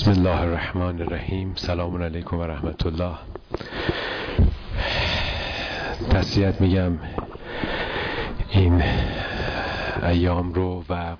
بسم الله الرحمن الرحیم. سلام علیکم و رحمت الله. تسلیت میگم این ایام رو و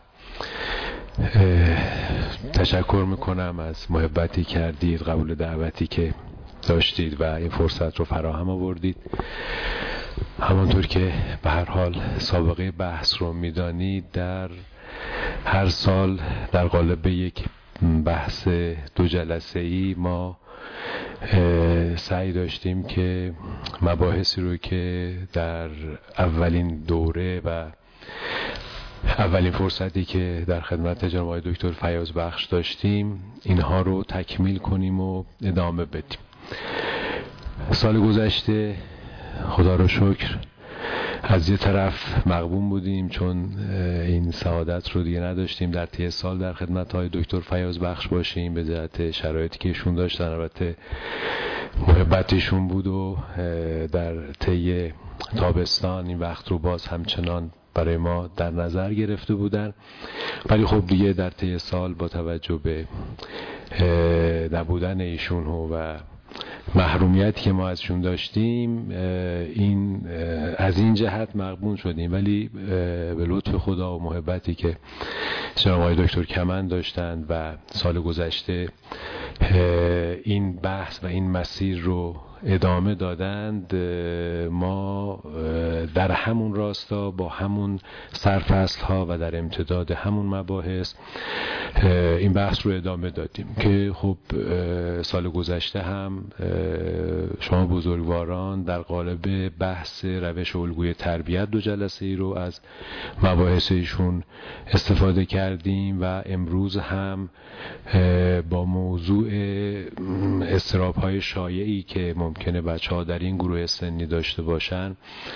تشکر میکنم از محبتی کردید، قبول دعوتی که داشتید و این فرصت رو فراهم آوردید. همانطور که به هر حال سابقه بحث رو میدانید، در هر سال در قالب یک بحث 2 جلسه‌ای ما سعی داشتیم که مباحثی رو که در اولین دوره و اولین فرصتی که در خدمت جناب آقای دکتر فیاض بخش داشتیم اینها رو تکمیل کنیم و ادامه بدیم. سال گذشته خدا رو شکر از یه طرف مغبون بودیم چون این سعادت رو دیگه نداشتیم در طی سال در خدمت های دکتر فیاض بخش باشیم به جهت شرایطی که ایشون داشتن. البته محبتشون بود و در طی تابستان این وقت رو باز همچنان برای ما در نظر گرفته بودن، ولی خب دیگه در طی سال با توجه به نبودن ایشون و محرومیتی که ما ازشون داشتیم از این جهت مغبون شدیم، ولی به لطف خدا و محبتی که جناب آقای دکتر کمند داشتند و سال گذشته این بحث و این مسیر رو ادامه دادند، ما در همون راستا با همون سرفصل ها و در امتداد همون مباحث این بحث رو ادامه دادیم که خب سال گذشته هم شما بزرگواران در قالب بحث روش الگوی تربیت 2 جلسه ای رو از مباحث ایشون استفاده کردیم و امروز هم با موضوع اضطراب های شایعی که ممکنه بچه‌ها در این گروه سنی داشته باشن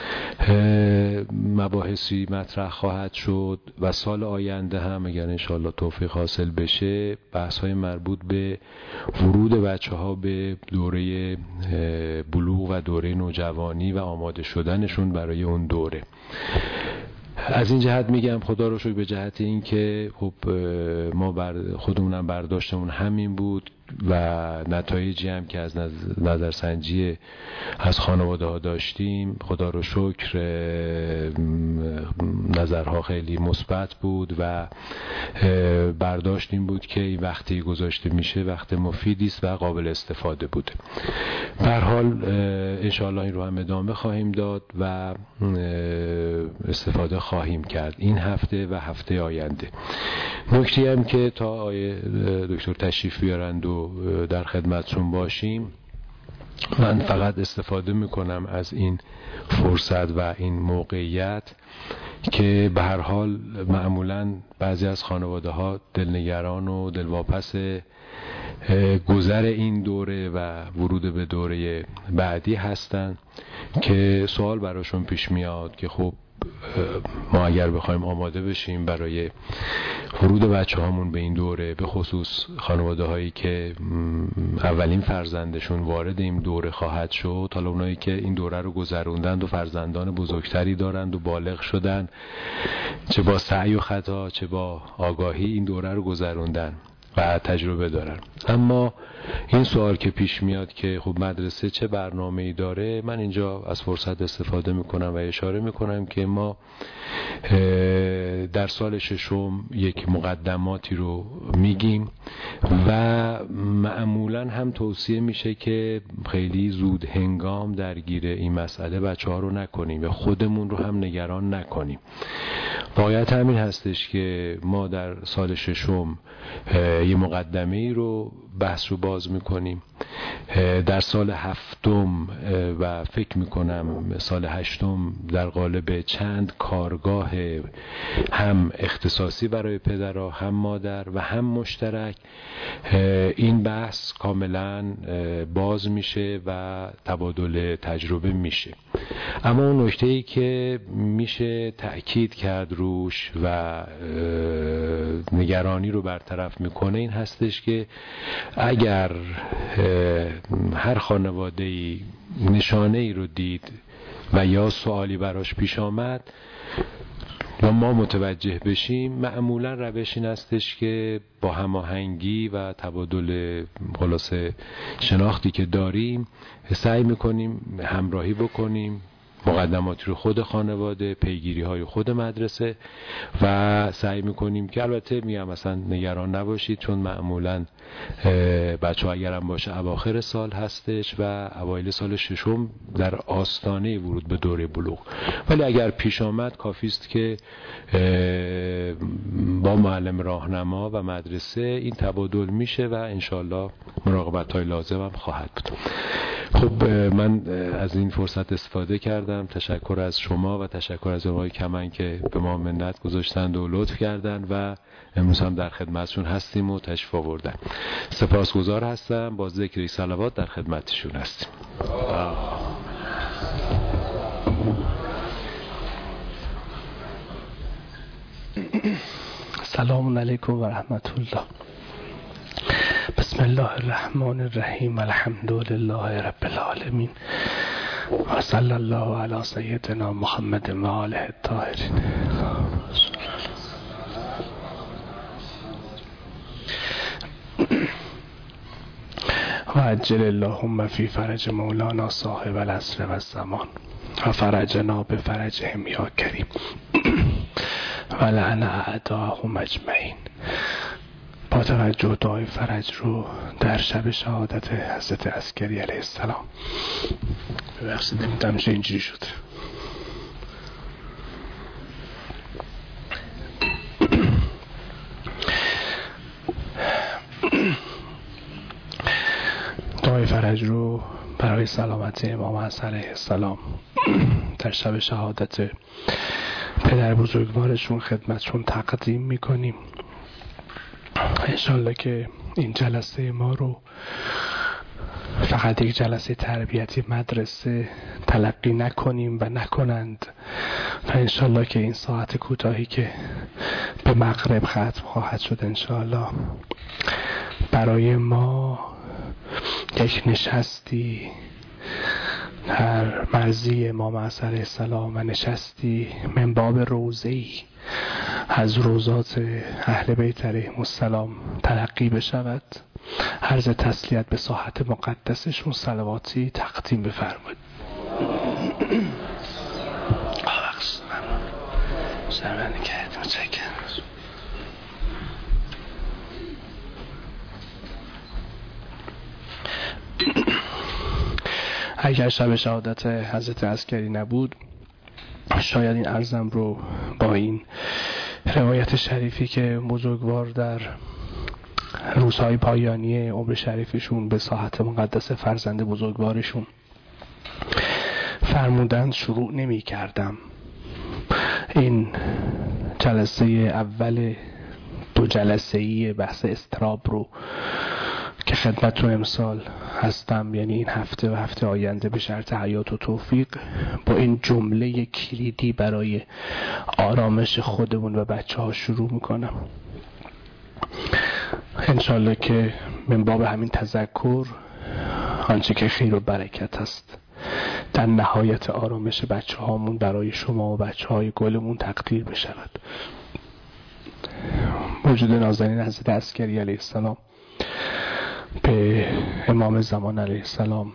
مباحثی مطرح خواهد شد و سال آینده هم اگر انشاءالله توفیق حاصل بشه بحث های مربوط به ورود بچه‌ها به دوره بلوغ و دوره نوجوانی و آماده شدنشون برای اون دوره. از این جهت میگم خدا رو شکر به جهت این که خب ما خودمونم برداشتمون همین بود و نتایجی هم که از نظرسنجی از خانواده ها داشتیم خدا رو شکر نظرها خیلی مثبت بود و برداشت این بود که این وقتی گذاشته میشه وقت مفیدی است و قابل استفاده بود. به هر حال انشاءالله این رو هم ادامه خواهیم داد و استفاده خواهیم کرد این هفته و هفته آینده. نکته هم که تا آقای دکتر تشریف بیارند و در خدمتشون باشیم، من فقط استفاده میکنم از این فرصت و این موقعیت که به هر حال معمولاً بعضی از خانواده ها دلنگران و دلواپس گذر این دوره و ورود به دوره بعدی هستن که سوال براشون پیش میاد که خب ما اگر بخوایم آماده بشیم برای ورود بچه هامون به این دوره، به خصوص خانواده هایی که اولین فرزندشون وارد این دوره خواهد شد، حالا اونایی که این دوره رو گذروندند و فرزندان بزرگتری دارند و بالغ شدن، چه با سعی و خطا چه با آگاهی این دوره رو گذروندن و تجربه دارن. اما این سوال که پیش میاد که خب مدرسه چه برنامه‌ای داره، من اینجا از فرصت استفاده میکنم و اشاره میکنم که ما در سال 6 یک مقدماتی رو میگیم و معمولا هم توصیه میشه که خیلی زود هنگام درگیر این مسئله بچه‌ها رو نکنیم و خودمون رو هم نگران نکنیم. واقعیت همین هستش که ما در سال 6 یه مقدمه‌ای رو بحث رو باز میکنیم. در سال 7 و فکر میکنم سال 8 در قالب چند کارگاه هم اختصاصی برای پدرها هم مادر و هم مشترک این بحث کاملا باز میشه و تبادل تجربه میشه. اما اون نکته‌ای که میشه تأکید کرد روش و نگرانی رو برطرف میکنه این هستش که اگر هر خانواده‌ای نشانه‌ای رو دید و یا سوالی براش پیش آمد، و ما متوجه بشیم، معمولا روش این استش که با هماهنگی و تبادل خلاصه شناختی که داریم سعی میکنیم همراهی بکنیم، مقدماتی رو خود خانواده، پیگیری های خود مدرسه، و سعی میکنیم که البته میگم مثلا نگران نباشید، چون معمولا بچه ها اگرم باشه اواخر سال هستش و اوایل سال ششم در آستانه ورود به دوره بلوغ، ولی اگر پیش آمد کافیست که با معلم راهنما و مدرسه این تبادل میشه و انشالله مراقبت های لازم هم خواهد بود. خب من از این فرصت استفاده کردم. تشکر از شما و تشکر از آقای کمن که به ما منت گذاشتند و لطف کردند و امروز هم در خدمتشون هستیم و تشریف آوردن. سپاسگزار هستم. با ذکر صلوات در خدمتشون هستیم. سلام علیکم و رحمت الله. بسم الله الرحمن الرحیم. الحمد لله رب العالمین و صلی الله علی سیدنا محمد و آله الطاهرین. و عجل اللهم فی فرج مولانا صاحب العصر و الزمان و فرجنا به فرجهم یا کریم و لعن اعداهم اجمعین. با توجه دعای فرج رو در شب شهادت حضرت عسکری علیه السلام، ببخشید نمیدونم چه اینجوری شد. دعای فرج رو برای سلامت امام حسن علیه السلام در شب شهادت پدر بزرگوارشون خدمتشون تقدیم میکنیم. انشالله که این جلسه ما رو فقط یک جلسه تربیتی مدرسه تلقی نکنیم و نکنند و انشالله که این ساعت کوتاهی که به مغرب ختم خواهد شد انشالله برای ما یک نشستی در مرضی امام حسن علیه السلام و نشستی من باب روضه‌ای از روضات اهل بیت علیهم السلام تلقی بشود. عرض تسلیت به ساحت مقدسشون صلواتی تقدیم بفرمایید. شرمنده کردیم چکر. اگر شب شهادت حضرت عسکری نبود شاید این عرضم رو با این روایت شریفی که بزرگوار در روزهای پایانی عمر شریفشون به ساحت مقدس فرزند بزرگوارشون فرمودند شروع نمی کردم. این جلسه اول دو جلسه‌ای بحث استراب رو که خدمتتون امسال هستم، یعنی این هفته و هفته آینده به شرط حیات و توفیق، با این جمله کلیدی برای آرامش خودمون و بچه ها شروع میکنم. انشالله که من باب همین تذکر آنچه که خیر و برکت است در نهایت آرامش بچه هامون برای شما و بچه های گلمون تقدیر بشود. موجود نازنین حضرت عسکری علیه السلام به امام زمان علیه السلام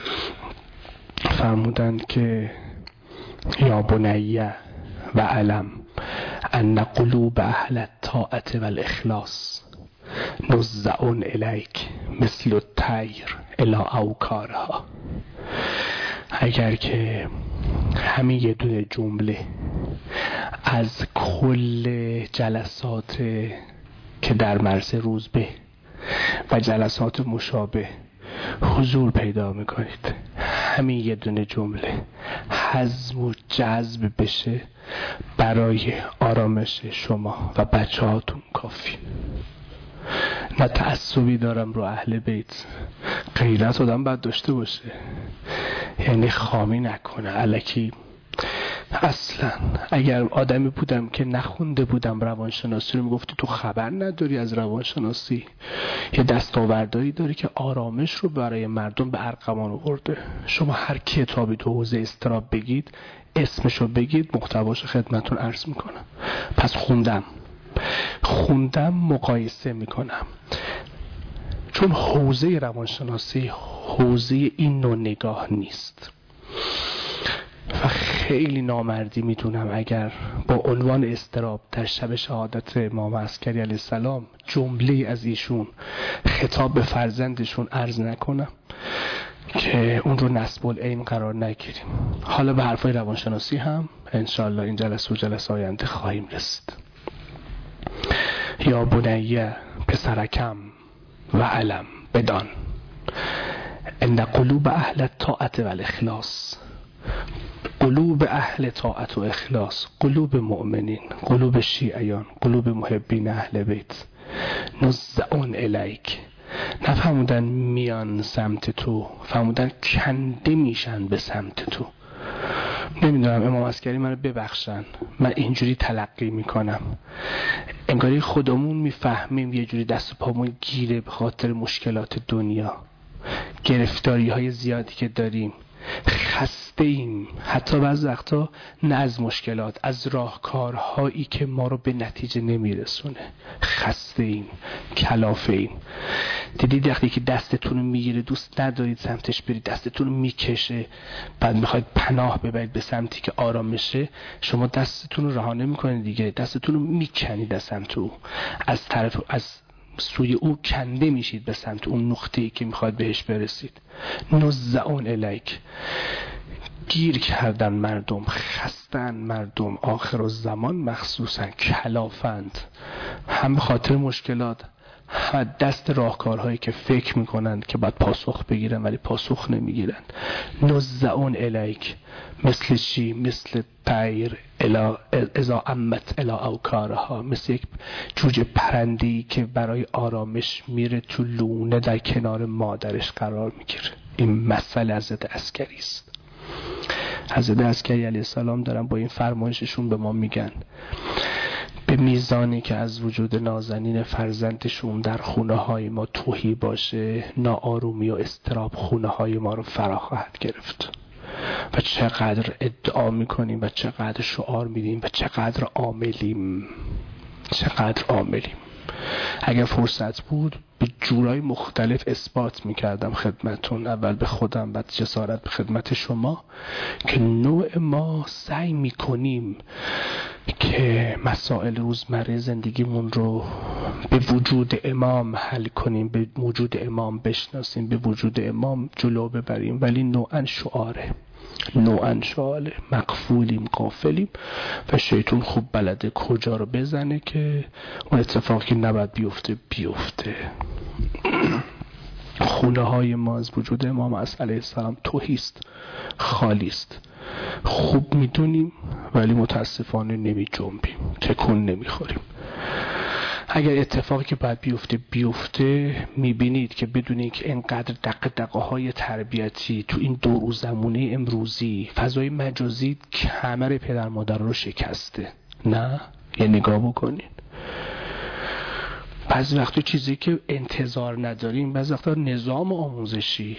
فرمودند که یا بنیه و علم ان قلوب اهل الطاعت و الاخلاص نزعون الیک مثل الطیر الی اوکارها. اگر که همین یه دونه جمله از کل جلسات که در مرز روزبه و جلسات مشابه حضور پیدا میکنید، همین یه دونه جمله هضم و جذب بشه برای آرامش شما و بچه هاتون کافی. نه تعصبی دارم رو اهل بیت، غیرت آدم باید داشته باشه، یعنی خامی نکنه، الکی اصلا اگر آدمی بودم که نخونده بودم روانشناسی رو، میگفتی تو خبر نداری از روانشناسی، یه دستاوردهایی داری که آرامش رو برای مردم به ارغوان آورده. شما هر کتابی تو حوزه اضطراب بگید، اسمشو بگید، محتواش خدمتون عرض میکنم. پس خوندم مقایسه میکنم، چون حوزه روانشناسی حوزه این نوع نگاه نیست و خیلی نامردی میدونم اگر با عنوان اضطراب در شب شهادت امام عسکری علیه السلام جمله از ایشون خطاب به فرزندشون عرض نکنم که اون رو نسب العین قرار نگیریم. حالا به حرفای روانشناسی هم انشالله این جلسه و جلسه آینده خواهیم رسید. یا بنیه پسرکم و علم بدان ان قلوب اهل الطاعت و الاخلاص، قلوب اهل طاعت و اخلاص، قلوب مؤمنین، قلوب شیعیان، قلوب محبین اهل بیت نزعون الیک، نفهمودن میان سمت تو، فهمودن کنده میشن به سمت تو. نمیدونم امام عسکری منو ببخشن، من اینجوری تلقی میکنم، انگاری خودمون میفهمیم یه جوری دست و پامون گیره به خاطر مشکلات دنیا، گرفتاری های زیادی که داریم، خسته ایم، حتی بعض وقتا نه از مشکلات، از راهکارهایی که ما رو به نتیجه نمیرسونه، خسته ایم، کلافه ایم. دیدید وقتی که دستتون رو میگیره دوست ندارید سمتش برید، دستتون رو میکشه، بعد میخواید پناه ببرید به سمتی که آرامشه، شما دستتون رو رها نمیکنید دیگه، دستتون رو میکنید از سمت او، از سوی او کنده میشید به سمت اون نقطه‌ای که میخواد بهش برسید. نزعون الیک، گیر کردن مردم، خستن مردم، آخر الزمان مخصوصا کلافند، هم به خاطر مشکلات، هم دست راهکارهایی که فکر میکنند که باید پاسخ بگیرن ولی پاسخ نمیگیرن. نزعون الیک، مثل چی؟ مثل طیر اذا امت الی اوکارها، مثل یک جوجه پرنده‌ای که برای آرامش میره تو لونه در کنار مادرش قرار میگیره. این مسئله حضرت عسکری است. حضرت عسکری علیه السلام دارن با این فرمایششون به ما میگن به میزانی که از وجود نازنین فرزندشون در خونه های ما تهی باشه، ناآرومی و اضطراب خونه های ما رو فرا خواهد گرفت. و چقدر ادعا میکنیم و چقدر شعار میدیم و چقدر عاملیم. اگر فرصت بود به جورای مختلف اثبات میکردم خدمتون، اول به خودم بعد جسارت به خدمت شما، که نوع ما سعی میکنیم که مسائل روزمره زندگیمون رو به وجود امام حل کنیم، به وجود امام بشناسیم، به وجود امام جلو ببریم، ولی نوعاً شعاره، مقفولیم، غافلیم و شیطان خوب بلده کجا رو بزنه که اون اتفاقی که نباید بیفته. خونه های ما از وجود امام علیه السلام تهیست، خالی است. خوب میدونیم ولی متاسفانه نمی جنبیم، تکون نمیخوریم. اگر اتفاقی که باید بیفته میبینید که بدونید که اینقدر دغدغه های تربیتی تو این دور زمونه امروزی فضای مجازی کمر پدر مادر رو شکسته. نه، یه نگاه بکنین. بعضی وقتا چیزی که انتظار نداریم، بعضی وقتا نظام آموزشی،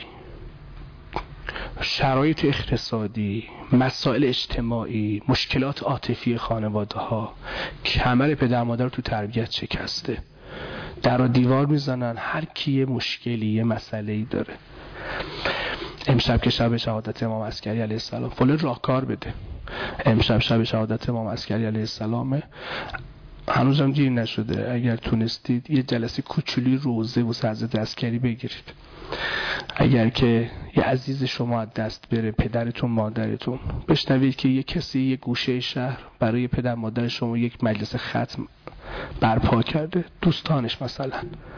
شرایط اقتصادی، مسائل اجتماعی، مشکلات عاطفی خانواده ها کمر پدر مادر رو تو تربیت شکسته. در و دیوار میزنن، هر کی یه مشکلی، یه مسئله‌ای داره. امشب که شب شهادت امام عسکری علیه السلام، فلان راهکار بده. امشب شب شهادت امام عسکری علیه السلامه، هنوزم دیر نشده، اگر تونستید یه جلسه کوچولی روزه و حضرت عسکری بگیرید. اگر که یه عزیز شما از دست بره، پدرتون، مادرتون، بشنوید که یه کسی یه گوشه شهر برای پدر مادر شما یک مجلس ختم برپا کرده، دوستانش مثلا،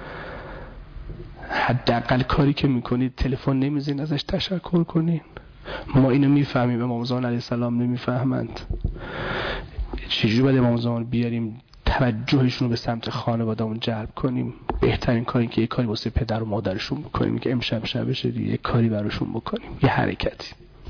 حداقل کاری که میکنید تلفن نمیزین ازش تشکر کنین. ما اینو میفهمیم، امام زمان علیه السلام نمیفهمند. چجوری باید امام زمان بیاریم توجهشون رو به سمت خانواده‌مون جلب کنیم؟ بهترین کاری که یه کاری واسه پدر و مادرشون بکنیم که امشب شبشه دیگه، یه کاری براشون بکنیم، یه حرکتی.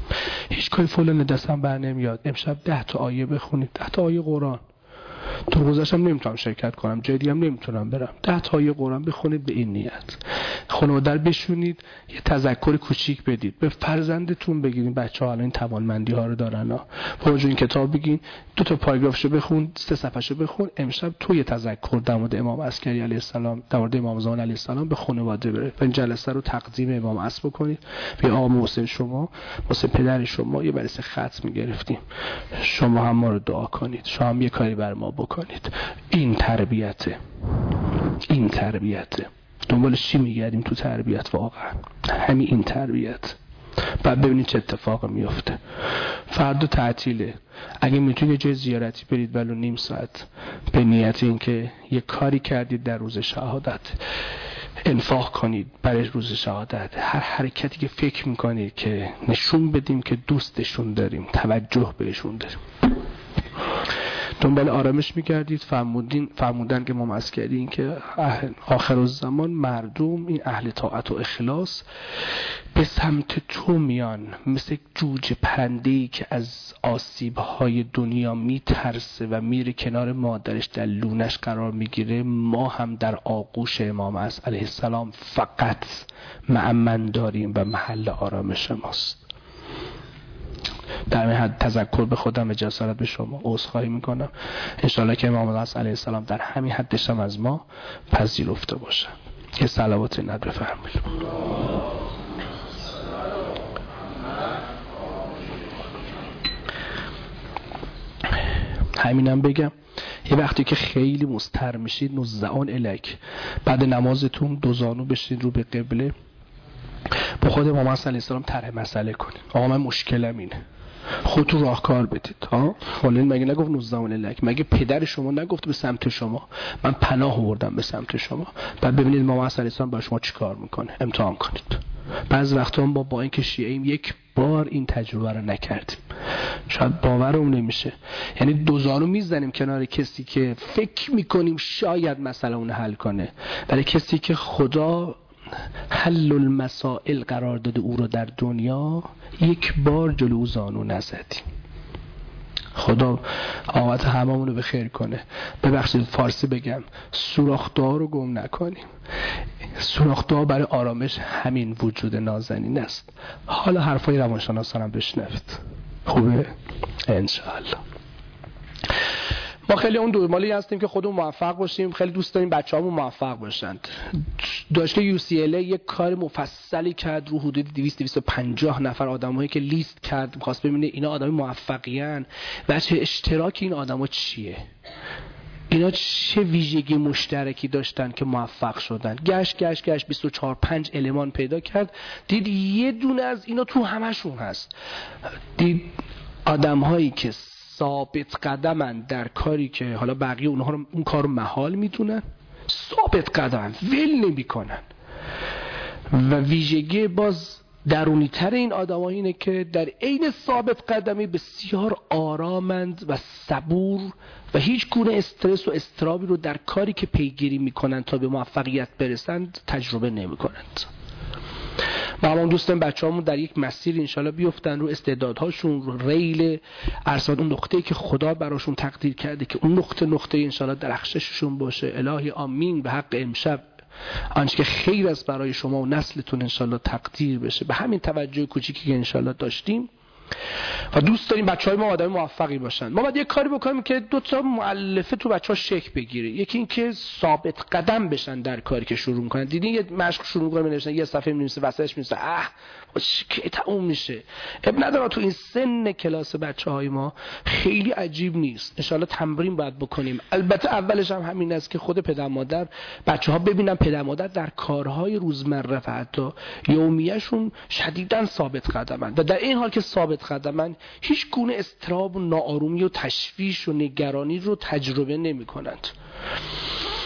هیچ کاری فلان دستم بر نمیاد، امشب 10 تا آیه بخونید، 10 تا آیه قرآن. تو گذاشتم نمیتونم شرکت کنم، جای دیگه هم نمیتونم برم. 10 تا آیه قرآن بخونید به این نیت. خانواده بشونید، یه تذکر کوچیک بدید. به فرزندتون بگید بچه‌ها الان این توانمندی‌ها رو دارن ها. باهاش این کتاب بگین، 2 تا پاراگرافشو بخون، 3 صفحه‌شو بخون، امشب تو یه تذکر در مورد امام عسکری علیه السلام، در مورد امام زمان علیه السلام به خانواده بره. و این جلسه رو تقدیم امام عصر بکنید. به آقا محسن شما، واسه پدر شما یه برسه ختم می‌گرفتیم. شما هم ما رو دعا کنید. شما هم یه کاری بر ما بکنید. این تربیته. این تربیته. دنبال چی میگردیم تو تربیت؟ واقعا همین این تربیت. بعد ببینید چه اتفاق میفته. فردا تعطیله، اگه میتونید جای زیارتی برید ولو نیم ساعت، به نیت این که یه کاری کردید در روز شهادت، انفاق کنید برای روز شهادت. هر حرکتی که فکر میکنید که نشون بدیم که دوستشون داریم، توجه بهشون داریم. دنبال آرامش میگردید. فرمودن که امام عسکری این که آخر الزمان مردم این اهل طاعت و اخلاص به سمت تو میان، مثل جوجه پرنده‌ای که از آسیب‌های دنیا میترسه و میره کنار مادرش در لونش قرار میگیره. ما هم در آغوش امام علیه السلام فقط مأمن داریم و محل آرامش ماست. در این حد تذکر به خودم و جسارت به شما عذرخواهی میکنم. انشاءالله که امام علیه السلام در همین حدش هم از ما پذیرفته باشن. یه صلوات نت بفرمایید. همینم بگم، یه وقتی که خیلی مضطر میشید، نزعان الک، بعد نمازتون 2 زانو بشید رو به قبله، با خود امام علیه السلام طرح مسئله کنید. آقا من مشکلم اینه، خودتون راهکار بدید. خالد مگه نگفت نزدان الک؟ مگه پدر شما نگفت به سمت شما؟ من پناه آوردم به سمت شما. بعد ببینید امام علیه السلام با شما چیکار میکنه. امتحان کنید. بعضی وقتا ما با اینکه شیعه‌ایم یک بار این تجربه رو نکردیم، شاید باورمون نمیشه. یعنی 2 زانو میزنیم کنار کسی که فکر میکنیم شاید مسئله اون حل کنه، ولی کسی که خدا حل المسائل قرار داده او رو در دنیا، یک بار جلو او زانو نزدیم. خدا آقات هممون رو به خیر کنه. ببخشید فارسی بگم، سوراخ‌دعا رو گم نکنیم. سوراخ‌دعا برای آرامش همین وجود نازنین است. حالا حرفای روانشناسان هم بشنوید. خوبه؟ انشاءالله. ما خیلی اون دورمالی هستیم که خودمون موفق باشیم، خیلی دوست داریم بچه‌هامون موفق باشند. دانشگاه UCLA یک کار مفصلی کرد رو حدود 200-250 نفر آدمایی که لیست کرد، می‌خواست ببینه اینا آدمای موفقین و چه اشتراک این آدما چیه، اینا چه ویژگی مشترکی داشتن که موفق شدن. گشت 24-5 المان پیدا کرد، دید یه دونه از اینا تو همشون هست. دید آدم‌هایی که ثابت قدمن در کاری که حالا بقیه اونها رو اون کارو محال میدونن، ثابت قدمن، ول نمیکنن. و ویژگی باز درونی تر این آدم‌ها اینه که در عین ثابت قدمی بسیار آرامند و صبور و هیچ گونه استرس و اضطرابی رو در کاری که پیگیری میکنن تا به موفقیت برسند تجربه نمیکنند. ما هم دوست داریم بچه‌هامون در یک مسیر انشالله بیفتن، رو استعدادهاشون، رو ریل ارصاد، اون نقطه‌ای که خدا براشون تقدیر کرده که اون نقطه انشالله درخشششون باشه. الهی آمین. به حق امشب آنچه که خیر است برای شما و نسلتون انشالله تقدیر بشه. به همین توجه کوچیکی که انشالله داشتیم و دوست داریم بچه‌های ما آدم موفقی باشن. ما باید یک کاری بکنیم که 2 تا مؤلفه تو بچه‌ها شکل بگیره. یکی این که ثابت قدم بشن در کاری که شروع می‌کنن. دیدین یه مشق شروع می‌کنن می‌نویسن، یه صفحه می‌نویسه، وسطش می‌نویسه کی تموم میشه. اب نداره تو این سن کلاس بچه‌های ما خیلی عجیب نیست. ان شاءالله تمرین باید بکنیم. البته اولش هم همین است که خود پدر مادر، بچه‌ها ببینن پدر مادر در کارهای روزمره و حتی یومیه‌شون شدیداً ثابت قدمن و در این حال که ثابت قدمن هیچ گونه اضطراب و ناآرومی و تشویش و نگرانی رو تجربه نمی‌کنند.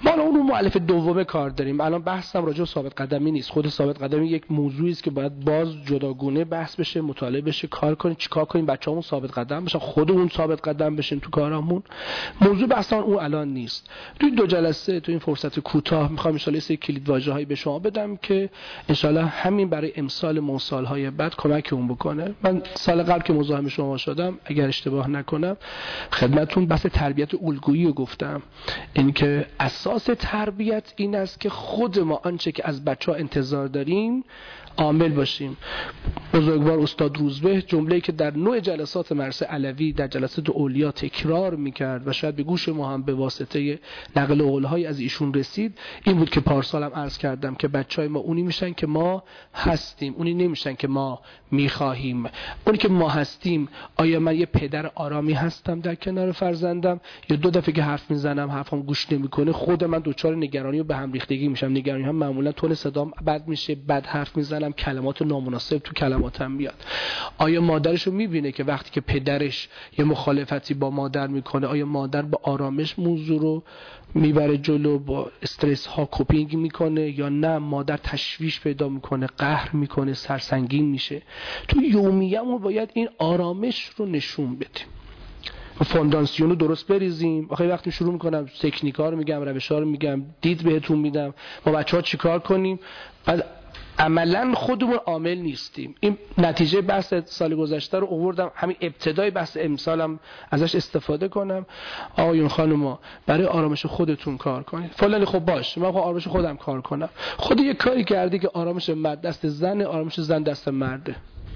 ما الان رو مؤلفه دومه کار داریم. الان بحثم راجع به ثابت قدمی نیست. خود ثابت قدمی یک موضوعی است که باید باز جداگونه بحث بشه، مطالعه بشه، کار کنیم، چیکار کنیم بچه‌مون ثابت قدم بشن، خودمون ثابت قدم بشیم تو کارامون. موضوع بحثمون اون الان نیست. توی 2 جلسه تو این فرصت کوتاه می‌خوام ان شاء الله سری کلید واژه‌هایی به شما بدم که ان شاء الله همین برای امسال موسال‌های بعد کمکمون بکنه. من سال قبل که مزاحم شما شدم اگر اشتباه نکنم خدمتتون بحث تربیت الگویی رو گفتم، اینکه اساس تربیت این است که خود ما آنچه که از بچه‌ها انتظار داریم عامل باشیم. بزرگوار استاد روزبه جمله‌ای که در نوع جلسات مدرسه علوی در جلسات اولیا تکرار می‌کرد و شاید به گوش ما هم به واسطه نقل قول‌های از ایشون رسید این بود که پارسالم عرض کردم که بچه‌های ما اونی میشن که ما هستیم، اونی نمیشن که ما می‌خواهیم. اونی که ما هستیم، آیا من یه پدر آرامی هستم در کنار فرزندم یا 2 دفعه که حرف میزنم حرفم گوش نمیکنه خود من دچار نگرانی و به هم ریختگی میشم. نگرانی هم معمولا تون صدام بد میشه، بد حرف میزنم، کلمات نامناسب تو کلماتم میاد. آیا مادرشو میبینه که وقتی که پدرش یه مخالفتی با مادر میکنه آیا مادر با آرامش موضوع رو میبره جلو، با استرس ها کوپینگ میکنه یا نه مادر تشویش پیدا میکنه، قهر میکنه، سرسنگین میشه؟ تو یومیه‌مون باید این آرامش رو نشون بدیم، فونداسیون رو درست بریزیم. آخه وقتی شروع میکنم تکنیکا رو میگم، روشا رو میگم، دید بهتون میدم با بچه‌ها چیکار کنیم، بعد عملا خودمون عامل نیستیم. این نتیجه بحث سال گذشته رو آوردم، همین ابتدای بحث امسالم ازش استفاده کنم. آقایون خانوما برای آرامش خودتون کار کنید. فلانی خب باش من با آرامش خودم کار کنم. خود یه کاری کردی که آرامش مرد دست زنه، آرامش زن دست مرده.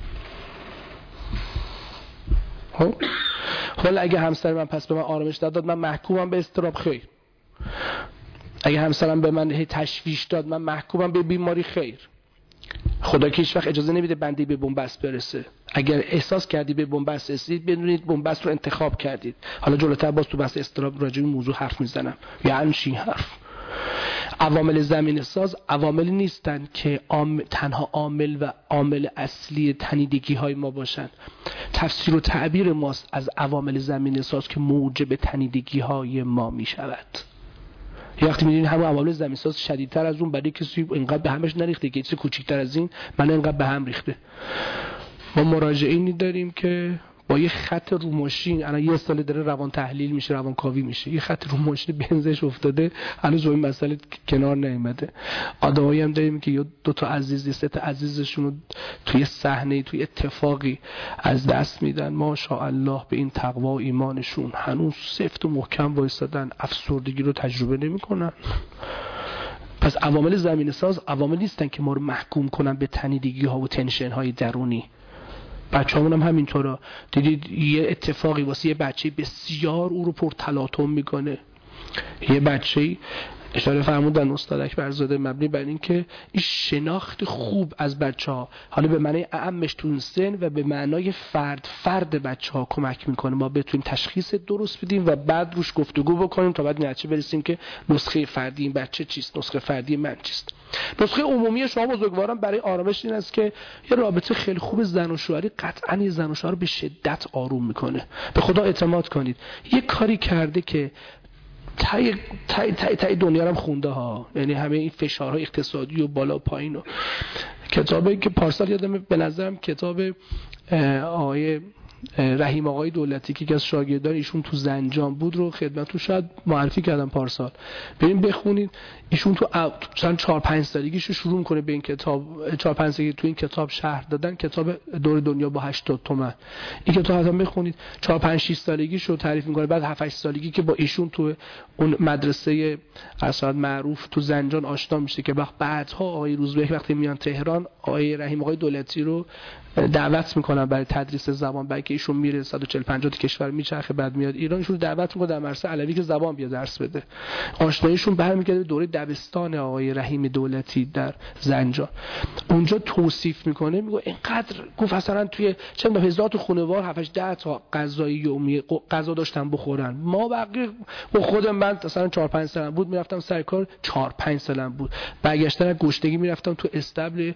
حالا اگه همسر من پس به من آرامش داد من محکومم به اضطراب؟ خیر. اگه همسرم به من تشویش داد من محکومم به بیماری؟ خیر. خدا که هیچ وقت اجازه نمیده بنده به بنبست برسه. اگر احساس کردی به بنبست رسید بدونید بنبست رو انتخاب کردید. حالا جلوتر باز تو بحث اضطراب راجع به موضوع حرف میزنم. یعنی چی حرف؟ عوامل زمینه ساز عواملی نیستن که تنها عامل اصلی تنیدگی های ما باشن. تفسیر و تعبیر ماست از عوامل زمینه ساز که موجب تنیدگی های ما میشود. یه وقتی می‌بینید همون عوامل زمینه ساز شدیدتر از اون برای کسی اینقدر به همش نریخته که چیز کوچیک‌تر از این من اینقدر به هم ریخته. ما مراجعینی داریم که با یه خط رو ماشین الان یه سال داره روان تحلیل میشه، روان کاوی میشه، یه خط رو ماشین بنزش افتاده هنوز این مسئله کنار نیامده. آدمایی هم داریم که 2 تا عزیز 3 تا عزیزشون رو توی صحنه توی اتفاقی از دست میدن. ماشاءالله به این تقوا و ایمانشون هنوز سفت و محکم وایسادن، افسردگی رو تجربه نمیکنن. پس عوامل زمینه ساز عوامل نیستن که ما رو محکوم کنن به تنیدگی ها و تنشن های درونی. بچه‌مون هم همینطوره. دیدید یه اتفاقی واسه یه بچه بسیار او رو پرتلاطم میکنه. یه بچه‌ای اشاره فرمودن استاد اکبرزاده مبنی بر این که این شناخت خوب از بچه‌ها حالا به معنی اعمش تو سن و به معنای فرد بچه‌ها کمک میکنه ما بتونیم تشخیص درست بدیم و بعد روش گفتگو بکنیم تا بعد نتیجه برسیم که نسخه فردی این بچه چیست، نسخه فردی من چیست. نسخه عمومی شما بزرگواران برای آرامش این است که یه رابطه خیلی خوب زن و شوهری قطعاً یه زن و شوهر رو به شدت آروم میکنه. به خدا اعتماد کنید. یه کاری کرده که تای دنیا رو هم خونده ها، یعنی همه این فشارهای اقتصادی و بالا و پایین و کتابی که پارسال یادم به نظرم کتاب آقای رحیم آقای دولتی که از شاگردان ایشون تو زنجان بود رو خدمتتون شاید معرفی کردم پارسال. بریم بخونید. ایشون تو مثلا 4-5 سالگیش شروع میکنه به این کتاب، 4-5 سالگی تو این کتاب شرح دادن، کتاب دور دنیا با 80 تومن. این کتاب حتما بخونید. 4-5-6 سالگیش رو تعریف میکنه. بعد 7-8 سالگی که با ایشون تو اون مدرسه اساتید معروف تو زنجان آشنا میشه که بعدها آقای روزبه وقتی میان تهران آقای رحیم آقای دولتی رو دعوت میکنن برای تدریس زبان، برای که ایشون میره 140-150 تا کشور میچرخه بعد میاد ایران، ایشون دعوت میکنه در مدرسه علوی که زبان بیا درس بده. آشناییشون برمیگرده به دوره دبستان آقای رحیم دولتی در زنجان. اونجا توصیف میکنه، میگه اینقدر گفت مثلا توی چند هزار تا خانوار 7-8 تا غذای یومی غذا داشتن بخورن. ما بقیه با خودم من مثلا 4-5 سالم بود میرفتم سر کار، 4-5 سالم بود برگشتن از گشتگی میرفتم تو استبل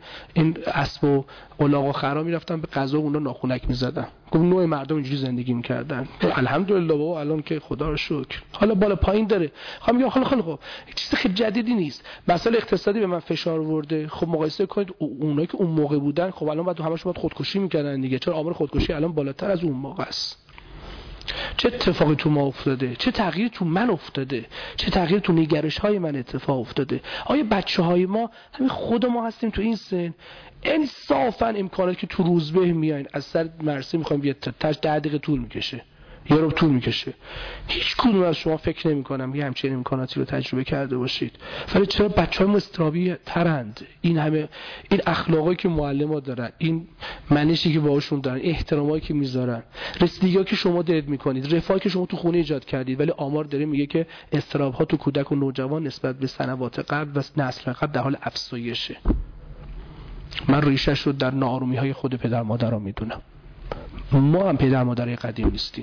این اسب و الاغ و خرا میرفتن به غذا اونا ناخونک میزدن. گفت نوع مردم اینجوری زندگی میکردن. الحمدلله بابا الان که خدا رو شکر حالا بالا پایین داره. میگم خیلی خوب چیز خیلی جدیدی نیست. مسئله اقتصادی به من فشار آورده. خب مقایسه کنید اونایی که اون موقع بودن خب الان بعد همشون خودکشی میکردن دیگه، چون آمار خودکشی الان بالاتر از اون موقع است. چه اتفاقی تو ما افتاده؟ چه تغییری تو من افتاده؟ چه تغییری تو نگرش‌های من اتفاق افتاده؟ آیا بچه‌های ما همین خود ما هستیم تو این سن؟ انصافا امکاناتی که تو روزبه میاین از سر مرسی میخوایم یه 10 دقیقه طول میکشه، یه رو طول میکشه. هیچ کدوم از شما فکر نمی‌کنم یه همچین امکاناتی رو تجربه کرده باشید. ولی چرا بچه‌های ما استرابی ترند؟ این همه این اخلاقی که معلم‌ها دارن، این منشی که باهاشون دارن، احترامایی که میذارن، رسیدگی‌ها که شما دارید میکنید، رفاهی که شما تو خونه ایجاد کردید، ولی آمار داره میگه که استراب‌ها تو کودک و نوجوان نسبت به سنوات قبل و نسل قبل در حال افزایشه. من ریشش رو در ناآرومی‌های خود پدر مادرها میدونم. ما هم پدر مادرای قدیم نیستیم.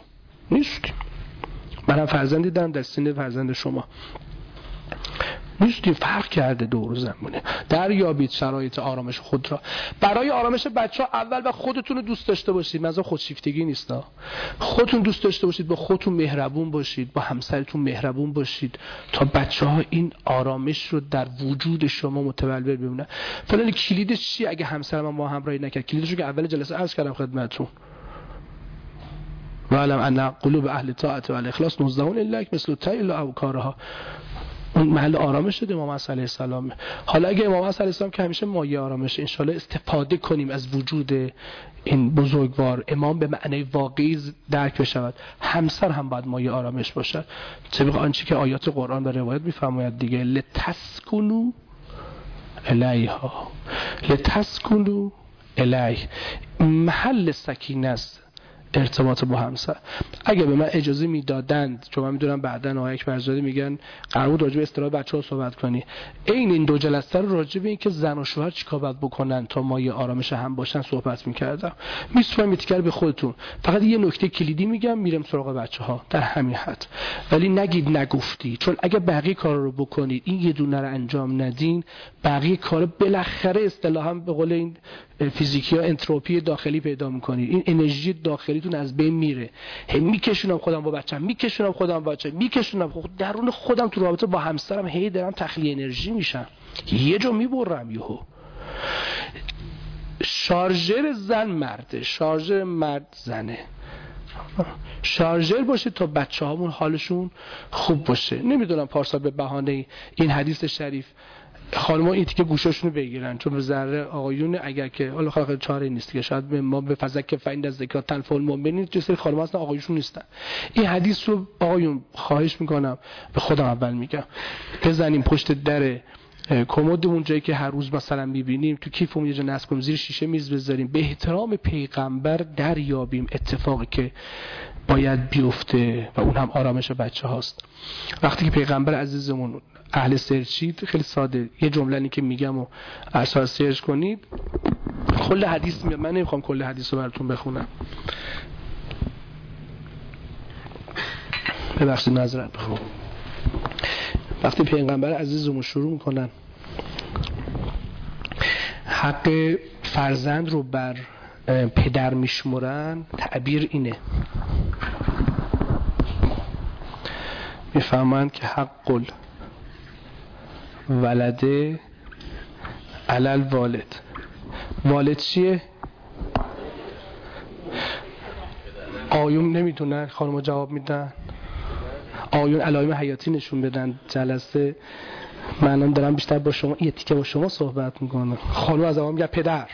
منم فرزندی دارم در سن فرزند شما. نیستی، فرق کرده دور و زمانه. دریابید شرایط آرامش خود را. برای آرامش بچه‌ها اول و خودتون رو دوست داشته باشید. منظور خودشیفتگی نیست. خودتون دوست داشته باشید، با خودتون مهربون باشید، با همسرتون مهربون باشید تا بچه‌ها این آرامش رو در وجود شما متبلور ببینن. فلان کلیدش چیه؟ اگه همسرم ما همراهی نکرد، کلیدش رو که اول جلسه عرض کردم خدمتتون. وعلم ان قلوب اهل طاعت و الاخلاص نزدهون الا مثل الطیل او کارها. اون محل آرامش شده امام علیه السلام. حالا اگه امام علیه السلام که همیشه مایه آرامش، انشالله استفاده کنیم از وجود این بزرگوار امام به معنی واقعی درک بشود. همسر هم باید مایه آرامش باشد، طبق آنچه که آیات قرآن و روایت میفرماید دیگه. لتسکنوا الیها، لتسکنوا الیه، محل سکینه است ارتباط با همسر. اگه به من اجازه میدادند، چون من میدونم بعدن آقای اکبرزاده میگن قرار بود راجع به استراحت بچه‌ها صحبت کنی، این دو جلسه رو راجع به این که زن و شوهر چیکار باید بکنن تا مایه آرامش هم باشن صحبت میکردم. میسپارم میتیکر به خودتون. فقط یه نکته کلیدی میگم، میرم سراغ بچه‌ها در همین حد. ولی نگید نگفتی، چون اگه بقیه کارا رو بکنید، این یه دونه رو انجام ندین، بقیه کارا بالاخره اصطلاحاً به قول این فیزیکیا انتروپی داخلی پیدا میکنید. این انرژی داخلیتون از بین میره. میکشونم خودم با بچه‌م، میکشونم خودم با بچه‌م، میکشونم درون خودم تو رابطه با همسرم، هی دارم تخلیه انرژی میشم، یه جا میبرم یهو. شارژر زن مرده، شارژر مرد زنه. شارژر باشه تا بچه‌هامون حالشون خوب باشه. نمیدونم پارسال به بهانه این حدیث شریف خانم‌ها این تیکه گوشاشونو بگیرن، چون به ذره آقایون اگر که حالا خلاص چاره نیست که شاید ما به فزک فایند از زکات تنفول مؤمنین چه سری خانم‌ها هستن آقایشون نیستن. این حدیث رو آقایون خواهش میکنم، به خودم اول میگم، بزنیم پشت در کمدمون، جایی که هر روز مثلا میبینیم، تو کیفمون یه جا نصب کنیم، زیر شیشه میز بذاریم، به احترام پیغمبر دریابیم اتفاقی که باید بیفته و اون هم آرامش بچه هاست. وقتی که پیغمبر عزیزمون اهل سرچید، خیلی ساده یه جمله‌ای که میگم و اساس سرچ کنید کل حدیث میاد. من نمیخوام کل حدیث رو براتون بخونم، ببخشید معذرت بخوام. وقتی پیغمبر عزیزمون شروع میکنن حق فرزند رو بر پدر میشمرن، تعبیر اینه، میفهمند که حق ولده علل والد. والد چیه؟ آیون نمیدونن، خانم‌ها جواب میدن. آیون علائم حیاتی نشون بدن. جلسه منم دارم بیشتر با شما یه تیکه با شما صحبت میکنم. خانم از آقا میگه پدر.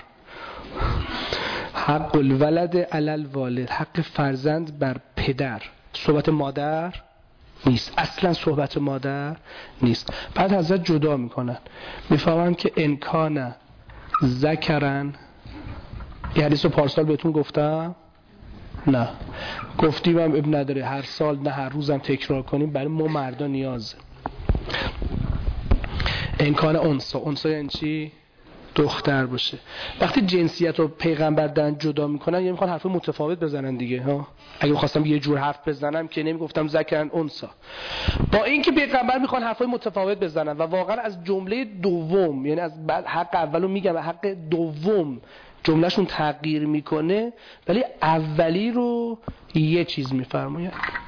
حق الولد علل والد، حق فرزند بر پدر. صحبت مادر نیست، اصلا صحبت مادر نیست. بعد حضرت جدا میکنن، میفهمن که انکان ذکرن. یه حدیث رو پارسال بهتون گفتم؟ نه گفتیم هم اب نداره، هر سال نه هر روزم تکرار کنیم، برای ما مردا نیازه. انکان انسا. انسا یعنی چی؟ دختر باشه. وقتی جنسیت رو پیغمبر دارن جدا میکنن یعنی میخوان حرف متفاوت بزنن دیگه ها. اگه میخواستم یه جور حرف بزنم که نمیگفتم ذکرن انثی. با اینکه پیغمبر میخوان حرفای متفاوت بزنن و واقعا از جمله دوم، یعنی از بعد حق اولو میگم و حق دوم جملهشون تغییر میکنه، ولی اولی رو یه چیز میفرماین،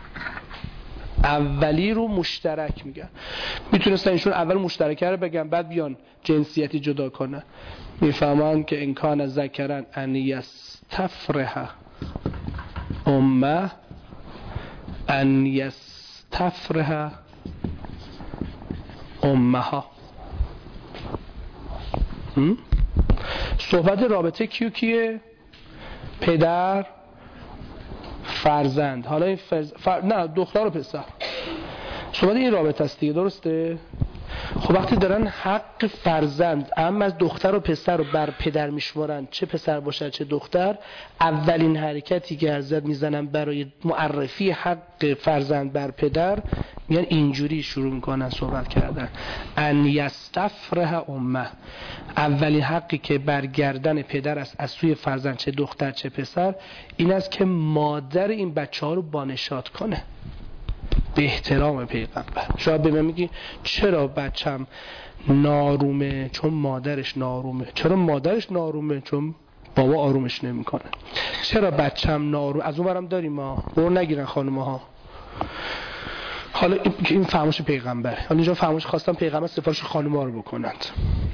اولی رو مشترک میگن. میتونستن ایشون اول مشترکه رو بگن بعد بیان جنسیتی جدا کنن. میفهمن که این کان ذکرن ان یستفرح امه ان یستفرح امها. صحبت رابطه کیه؟ پدر فرزند. حالا این نه دختر و پسر، صحبت این رابطه است دیگه، درسته؟ خب وقتی دارن حق فرزند اما از دختر و پسر رو بر پدر میشمارن، چه پسر باشه چه دختر، اولین حرکتی که حضرت میزنن برای معرفی حق فرزند بر پدر میان اینجوری شروع میکنن صحبت کردن: ان یستفرح امه. اولین حقی که برگردن پدر است از سوی فرزند، چه دختر چه پسر، این است که مادر این بچه ها رو بانشاد کنه به احترام پیغمبر. شاید به من میگی چرا بچم نارومه؟ چون مادرش نارومه. چرا مادرش نارومه؟ چون بابا آرومش نمیکنه. چرا بچم نارومه؟ از اون برم داریم ما برو نگیرن خانم‌ها. حالا این فرمایش پیغمبر، حالا اینجا فرمایش خواستم پیغمبر سفارش خانم‌ها رو بکنند.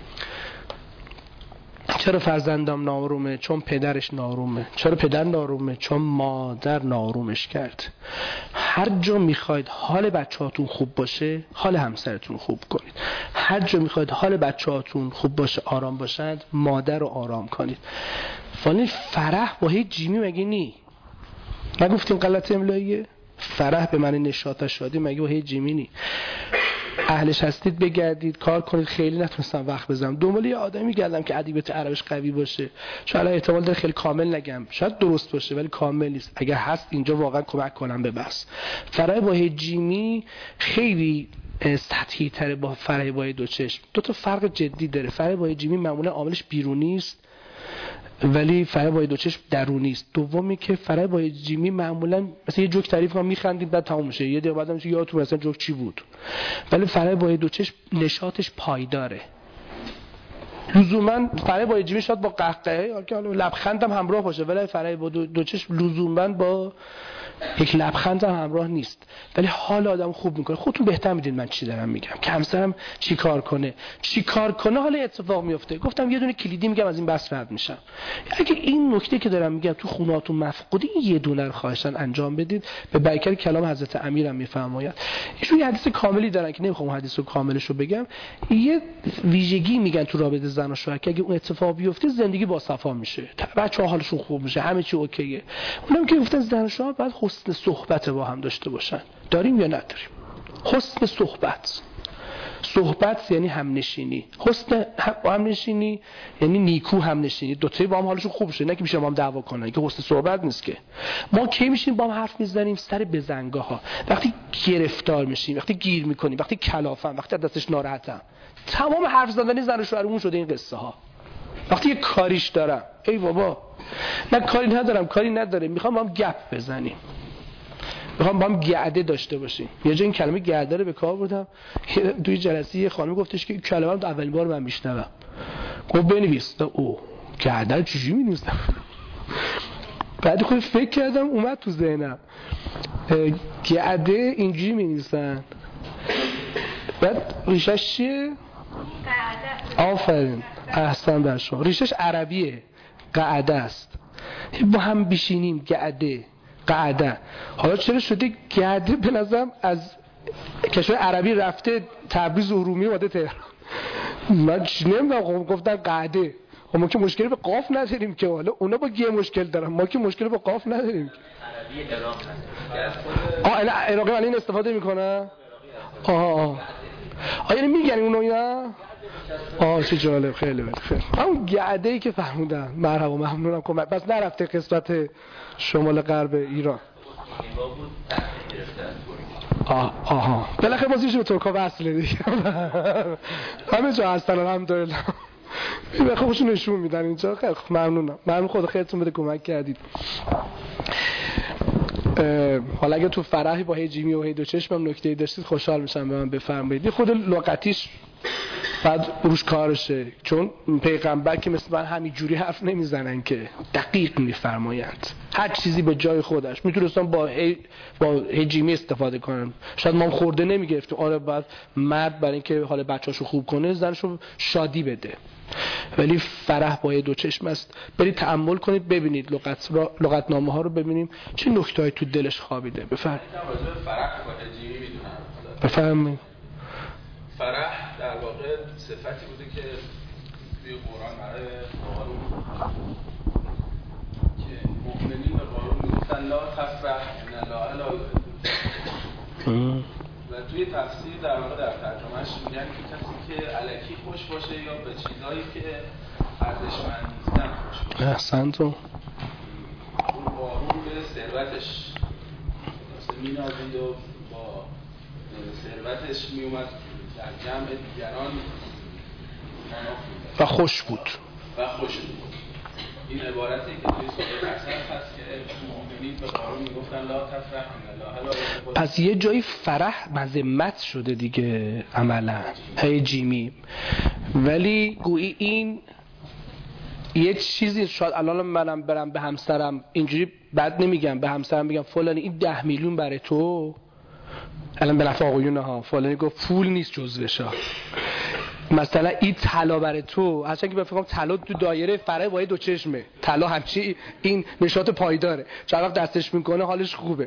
چرا فرزندم نارومه؟ چون پدرش نارومه. چرا پدر نارومه؟ چون مادر نارومش کرد. هر جا میخواید حال بچه‌هاتون خوب باشه، حال همسرتون خوب کنید. هر جا میخواید حال بچه‌هاتون خوب باشه، آرام باشند، مادر رو آرام کنید. ولی فرح با هیچ جیمی مگه نی؟ نگفتیم غلط املاییه؟ فرح به معنی نشاط شادی مگه با هیچ جیمی نی؟ اهلش هستید بگردید کار کنید. خیلی نتونستم وقت بذارم دنبال یه آدمی گردم که ادبیات عربیش قوی باشه. شاید احتمال داره خیلی کامل نگم، شاید درست باشه ولی کامل نیست. اگر هست اینجا واقعا کمک کنم به بحث. فرح با جیمی خیلی سطحی تره با فرح با دو چشم. دو تا فرق جدی داره. فرح با جیمی معمولا عاملش بیرونی است ولی فرح با دو چشم درونی است. دومی که فرح با جیمی معمولا مثلا یه جوک تعریف کنم میخندید بعد تموم میشه، یه دقیقه بعدم میشه یادتون مثلا جوک چی بود. ولی فرح با دو چشم نشاطش پایداره. لزوما فرح با جیمی شاید با قهقهه که حالا لبخند هم همراه باشه، ولی فرح با دو چشم لزوما با یک لبخند هم همراه نیست، ولی حال آدم خوب میکنه. خودتون بهتر میدین من چی دارم میگم که همسرم چی کار کنه حالا اتفاق میفته. گفتم یه دونه کلیدی میگم از این بحث رد میشم. اگه این نکته که دارم میگم تو خونهاتون مفقوده، این یه دونه رو خواهشاً انجام بدید. به برکت کلام حضرت امیرم میفرماید. ایشون یه حدیث کاملی دارن که نمیخوام حدیث رو کاملش رو بگم. یه ویژگی میگن تو رابطه زن و شوهر که اگه اون اتفاق بیفته زندگی با صفا میشه، بچه‌ها حالشون خوب میشه، همه چی اوکیه. اونم که گفتن زن و شوهر باید حسن صحبت با هم داشته باشن. داریم یا نداریم؟ حسن صحبت یعنی همنشینی. حسن همنشینی یعنی نیکو همنشینی. دو تایی با هم حالشون خوب شه، نه که میشه با هم دعوا کنن، که حسن صحبت نیست. که ما کی میشیم با هم حرف میزنیم؟ سر بزنگاها، وقتی گرفتار میشیم، وقتی گیر میکنیم، وقتی کلافم، وقتی دستش ناراحتم. تمام حرف زدن زن و شوهرمون شده این قصه ها. وقتی یه کاریش دارم، ای بابا من کاری ندارم، کاری نداره، میخوام با هم گپ بزنیم، میخوام با هم گعده داشته باشیم. یه جا این کلمه گعده رو به کار بردم توی جلسه. یه خانم گفتش که کلمه رو اولین بار من میشنوم. گفت بنویس. او گعده رو چجوری می‌نویسم؟ بعد خود فکر کردم اومد تو ذهنم گعده اینجوری می‌نویسن. بعد ریشش چیه؟ آفرین، احسن بر شما. ریشش عربیه، قعده است. با هم بشینیم گعده قعده. حالا چرا شده گعده؟ به نظرم از کشور عربی رفته تبریز و ارومیه اومده تهران. من نمیدونم، گفتن قعده. ما که مشکلی به قاف نداریم که، حالا اونا با گه مشکل دارن، ما که مشکلی با قاف نداریم. عربی عراق هست. عراقی الان استفاده میکنه. یعنی میگن اونو اینا. چه جالب. خیلی همون گعده‌ای که فهموندن. مرحبا، ممنونم کمک. بس نرفته قسمت شمال غرب ایران. بالاخره بازیش به ترکا وصله دیگه. همه جا هستن الحمدلله. به خودشون نشون میدن اینجا. خیلی ممنونم. ممنون، خدا خیرتون بده کمک کردید. حالا اگه تو فرحی با هی جیمی و هی دو چشمم نکته‌ای داشتید خوشحال میشم به من بفرمایید. یه خود لغتیش بعد روش کارشه، چون پیغمبر که مثل من همین جوری حرف نمیزنن که دقیق میفرمایند. هر چیزی به جای خودش. میتونستم با هجیمی استفاده کنم، شاید ما خورده نمیگرفتیم. آره بعد مرد برای اینکه حال بچه‌اشو خوب کنه زنشو شادی بده، ولی فرح با دو چشم است. برید تأمل کنید ببینید لغتنامه ها رو ببینیم چه نکته‌ای تو دلش خوابیده. بفرمایید. فرح با هجیمی میدونم. بفرمایید. فرح در واقع صفتی بوده که توی قرآن برای قارون که مؤمنین به قارون میگفتن لا تفرح ان الله لا و توی تفسیر در واقع در ترجمهش میگن که کسی که الکی خوش باشه یا به چیزایی که ارزشمند نیستن خوش باشه. احسنتون. اون قارون به ثروتش مینازید و با ثروتش میومد در جمع دیگران و خوش بود. این عبارتی که توی سوره قصص هست که مؤمنین به قارون میگفتن لا تفرح ان الله لا. پس یه جایی فرح مذمت شده دیگه عملا هی جیمی، ولی گویی این یه چیزی شاید الان منم برم به همسرم اینجوری بد نمیگم، به همسرم بگم فلانی این 10 میلیون برای تو، الان به نفع آقایونه ها، فلانی گفت پول نیست جزوشا، مثلا این طلا برای تو، هرچند که بفهمم طلا تو دایره فرع با دو چشمه، طلا همچی این نشاط پایداره، چند وقت دستش میکنه حالش خوبه.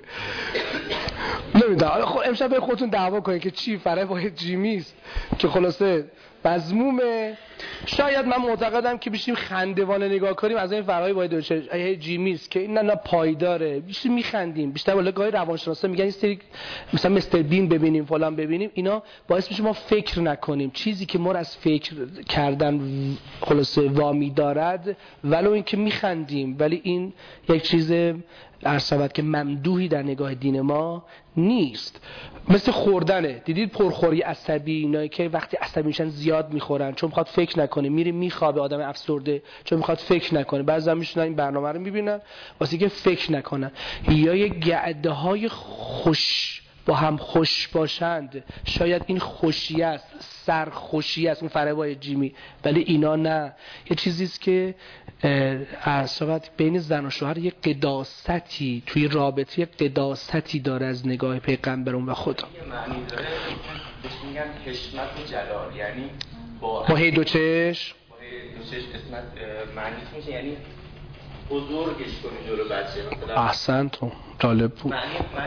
نمیدونم امشب به خودتون دعوا کنید که چی فرع با جیمی است که خلاصه مضمومه. شاید من معتقدم که بشیم خندوانه نگاه کنیم از این فرعای با دو چشم جیمی است که این نه پایداره، بیشتر میخندیم. بیشتر والا گاهی روانشناسا میگن این سری مثلا مستر بین ببینیم فلان ببینیم، اینا باعث میشه ما فکر نکنیم. چیزی که ما از فکر کردن خلاصه وامی دارد ولو اینکه میخندیم، ولی این یک چیز ارسابت که ممدوحی در نگاه دین ما نیست. مثل خوردنه، دیدید پرخوری عصبی اینایی که وقتی عصبی میشن زیاد میخورن چون میخواد فکر نکنه، میره میخوابه، آدم افسرده چون میخواد فکر نکنه. بعضی میشونن این برنامه رو میبینن واسه که فکر نکنن. یا یک گعده های خوش با هم خوش باشند، شاید این خوشی است، سرخوشی است اون فرعای جیمی، ولی اینا نه. یه چیزیست که اصابت بین زن و شوهر یه قداستی توی رابطه، یه قداستی داره از نگاه پیغمبرون و خدا. یه معنی داره بهش میگن حشمت و جلال، یعنی با هی دو چشم اسمت معنیش میشه یعنی بزرگش کنی جلو بچه. احسنتون، جالب بود.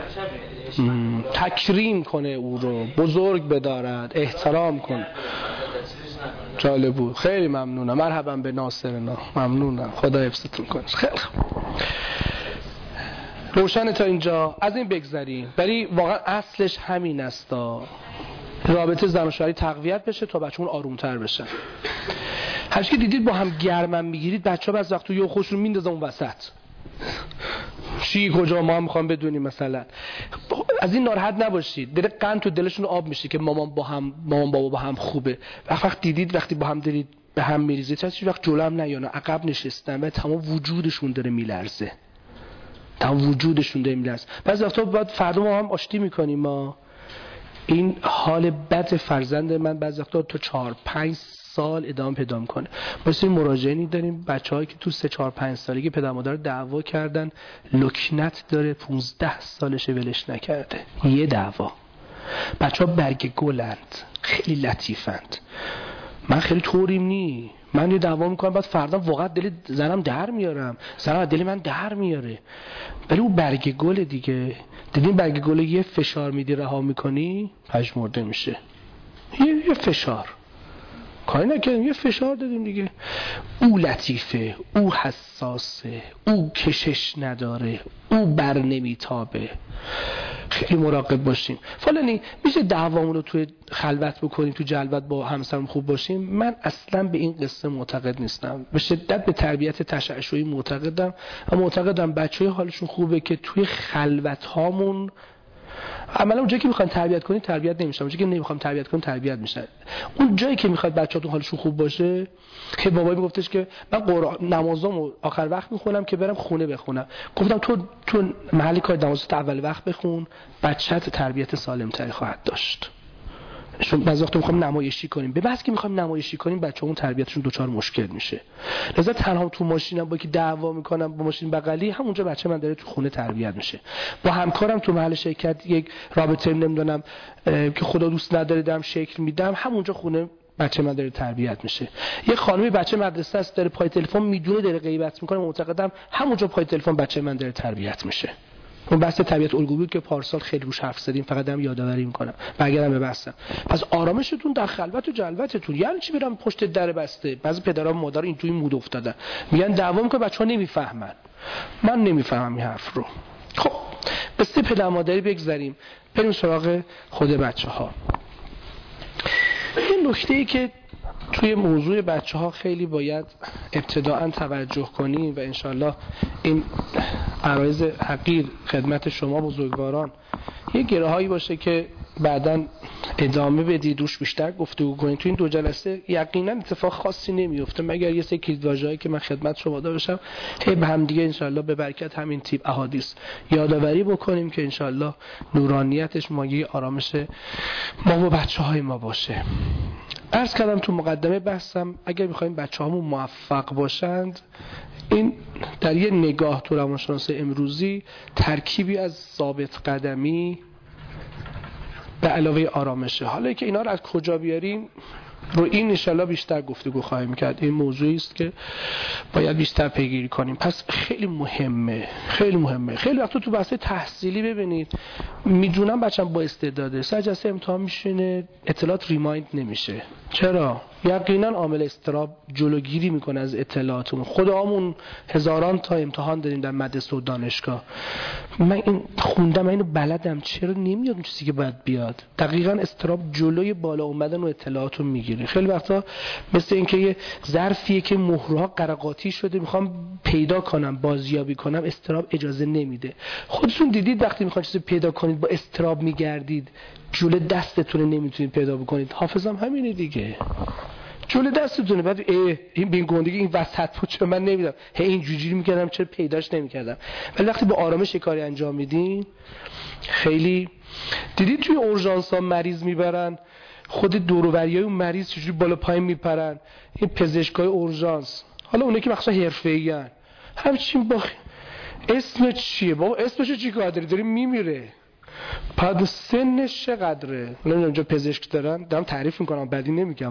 معنیش تکریم کنه، او رو بزرگ بدارد، احترام کنه. جالب بود. خیلی ممنونم. مرحبا به ناصرنا. ممنونم. خدا حفظتون کنه. خیلی خوب. روشنه تا اینجا. از این بگذریم. ولی واقعا اصلش همین است. رابطه زن و شوهری تقویت بشه تا بچه‌مون آرومتر بشن. هرچی که دیدید با هم گرمم میگیرید، بچه‌ها بعضی وقت یه خوشون میندازه اون وسط. چی کجا ما هم میخوام بدونیم مثلا. از این ناراحت نباشید. دل قند تو دلشون آب میشه که مامان بابا با هم خوبه. وقت دیدید وقتی با هم دارید به هم میریزید، هیچ وقت جلو هم نیانا، عقب نشستن و تمام وجودشون داره میلرزه. بعضی وقتا بعد فردا ما هم آشتی میکنیم. ما این حال بد فرزند من بعضی وقتا تا 4-5 سال ادامه پیدا میکنه. ما این مراجعینی داریم بچه‌هایی که تو 3-4-5 سالگی پدر مادر دعوا کردن، لکنت داره 15 سالشه ولش نکرده. یه دعوا. بچه‌ها برگ گلند، خیلی لطیفند. من خیلی طوریم نی. من یه دعوا میکنم بعد فردا واقعا دل زنم در میارم، زنم دل من در میاره. ولی اون برگ گل دیگه، دیدین برگ گل یه فشار میدی رها میکنی پژمرده میشه. یه فشار کاری نکردیم، یه فشار دادیم دیگه. او لطیفه، او حساسه، او کشش نداره، او بر نمیتابه. خیلی مراقب باشیم. فلانی میشه دعوامون رو توی خلوت بکنیم، تو جلوت با همسرم خوب باشیم. من اصلا به این قصه معتقد نیستم. به شدت به تربیت تشعشعی معتقدم و معتقدم بچه‌ها حالشون خوبه که توی خلوت هامون عملا اونجایی که میخواین تربیت کنید تربیت نمیشن، اونجایی که نمیخوام تربیت کنید تربیت میشن. اون جایی که میخواد بچه‌تون حالشون خوب باشه، که بابایی میگفتش که من قرآن نمازامو آخر وقت میخونم که برم خونه بخونم. گفتم تو محلی کار نمازت اول وقت بخون، بچه‌ت تربیت سالم‌تری خواهد داشت. چون بعضی وقتا میخوام نمایشی کنیم، به بس که میخوام نمایشی کنیم بچه‌مون تربیتشون دوچار مشکل میشه. لذا تنها تو ماشینم با که دعوا میکنم با ماشین بغلی، همونجا بچه من داره تو خونه تربیت میشه. با همکارم تو محل شرکت یک رابطه نمیدونم که خدا دوست نداره دارم شکل میدم، همونجا خونه بچه من داره تربیت میشه. یه خانمی بچه مدرسه است داره پای تلفن میدونه داره غیبت میکنه، معتقدم همونجا پای تلفن بچه من داره تربیت میشه. اون بحث تربیت الگویی بود که پارسال خیلی روش حرف زدیم، فقط دارم یادآوری میکنم. برگردم به بحثم. پس آرامشتون در خلوت و جلوتتون. یعنی چی برم پشت در بسته؟ بعضی پدرها و مادر اینجوری مود افتادن، میگن دعوا میکنه بچه‌ها نمیفهمن. من نمیفهمم این حرف رو. خب بسته پدر مادری بگذاریم، بریم سراغ خود بچه‌ها. این نکته‌ای که توی موضوع بچه‌ها خیلی باید ابتداءً توجه کنیم و انشالله این عرایض حقیر خدمت شما بزرگواران یه گره‌هایی باشه که بعداً ادامه بدید روش بیشتر گفتگو کنید. تو این 2 جلسه یقینا اتفاق خاصی نمیفته مگر یه سری کلیدواژه‌ای که من خدمت شما داشتم به هم دیگه انشالله به برکت همین تیپ احادیث یادآوری بکنیم که انشالله نورانیتش مایه آرامش ما و بچه‌های ما باشه. عرض کردم تو مقدمه بحثم اگر می‌خوایم بچه‌هامون موفق باشند، این در یه نگاه تو روانشناسی امروزی ترکیبی از ثابت قدمی به علاوه آرامشه. حالا که اینا رو از کجا بیاریم رو این انشالله بیشتر گفتگو خواهیم کرد. این موضوعی است که باید بیشتر پیگیری کنیم. پس خیلی مهمه. خیلی وقتا تو بحث تحصیلی ببینید میدونم بچه‌م با استعداده، سر جلسه امتحان میشینه اطلاعات ریمایند نمیشه. چرا؟ یقینا عامل اضطراب جلوگیری میکنه از اطلاعاتمون. خودمون هزاران تا امتحان داریم در مدرسه و دانشگاه. من این خوندم، من اینو بلدم، چرا نمیاد اون چیزی که باید بیاد؟ دقیقاً اضطراب جلوی بالا اومدن و اطلاعاتو میگیره. خیلی وقتا مثل اینکه یه ظرفیه که مهرها قرقاتی شده، میخوام پیدا کنم، بازیابی کنم، اضطراب اجازه نمیده. خودتون دیدید وقتی میخواید چیزی پیدا کنید با اضطراب میگردید، جلوی دستتون نمیتونید پیدا بکنید. حافظم همینه دیگه، جلوی دستتونه. بعد این بینگوندگی این وسط بود چون من نمیدونم این جوجیری میکردم چرا پیداش نمیکردم. ولی وقتی با آرامش کاری انجام میدین، خیلی دیدید توی اورژانس ها مریض میبرن، خود دور و بریای اون مریض چجوری بالا پایین میپرن. این پزشکای اورژانس، حالا اونایی که مخصوصا حرفه‌ای ان، همچین با اسم چیه بابا؟ اسمشو چیکار داری میمیره؟ بعد سنش چقدره؟ نمیدونم اینجا پزشک دارم تعریف میکنم، بدی نمیگم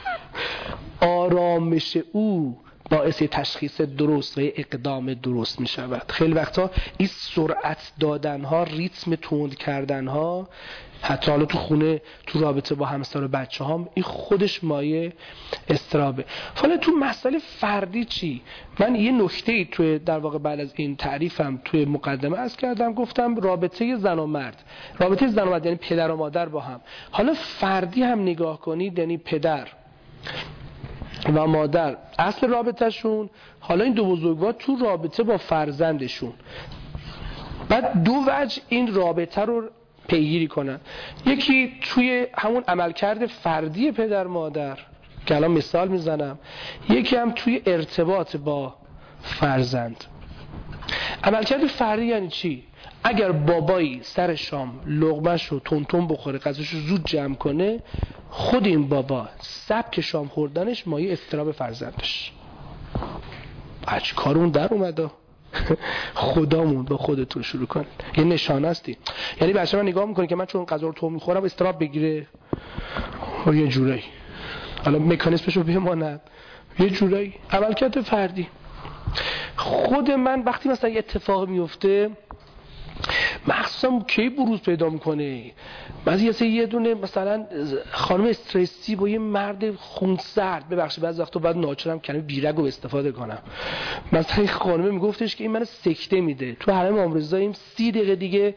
آرامش او باعث تشخیص درست و اقدام درست می شود. خیلی وقتا این سرعت دادن ها، ریتم تند کردن ها، حتی حالا تو خونه، تو رابطه با همسر و بچه هم، این خودش مایه اضطرابه. حالا تو مسئله فردی چی؟ من یه نکته‌ای توی در واقع بعد از این تعریفم توی مقدمه عرض کردم، گفتم رابطه زن و مرد، رابطه زن و مرد یعنی پدر و مادر با هم. حالا فردی هم نگاه کنید، یعنی پدر و مادر اصل رابطهشون، حالا این 2 بزرگوار تو رابطه با فرزندشون، بعد 2 وجه این رابطه رو پیگیری کنن. یکی توی همون عملکرد فردی پدر مادر که الان مثال میزنم، یکی هم توی ارتباط با فرزند. عملکرد فردی یعنی چی؟ اگر بابایی سر شام لقمه‌ش رو تون بخوره، غذاش رو زود جمع کنه، خود این بابا سبک شام خوردنش مایه اضطراب فرزندش. بچه کارون در اومده. خدامون با خودتون شروع کن. یه نشانه هستی. یعنی بچه من نگاه میکنه که من چون غذا رو تو میخورم اضطراب بگیره، یه جورایی حالا مکانیزمش رو بماند، یه جورایی عملکرد فردی. خود من وقتی مثلا یه اتفاق میفته، مخصوصا کی بروز پیدا میکنه، بعضی یه دونه مثلا خانم استرسی با یه مرد خونسرد، ببخشید بعضی وقتا باید ناچارم کلمه بیرگ رو استفاده کنم، مثلا این خانم میگفتش که این منو سکته میده، تو حرم امام رضاییم 30 دقیقه دیگه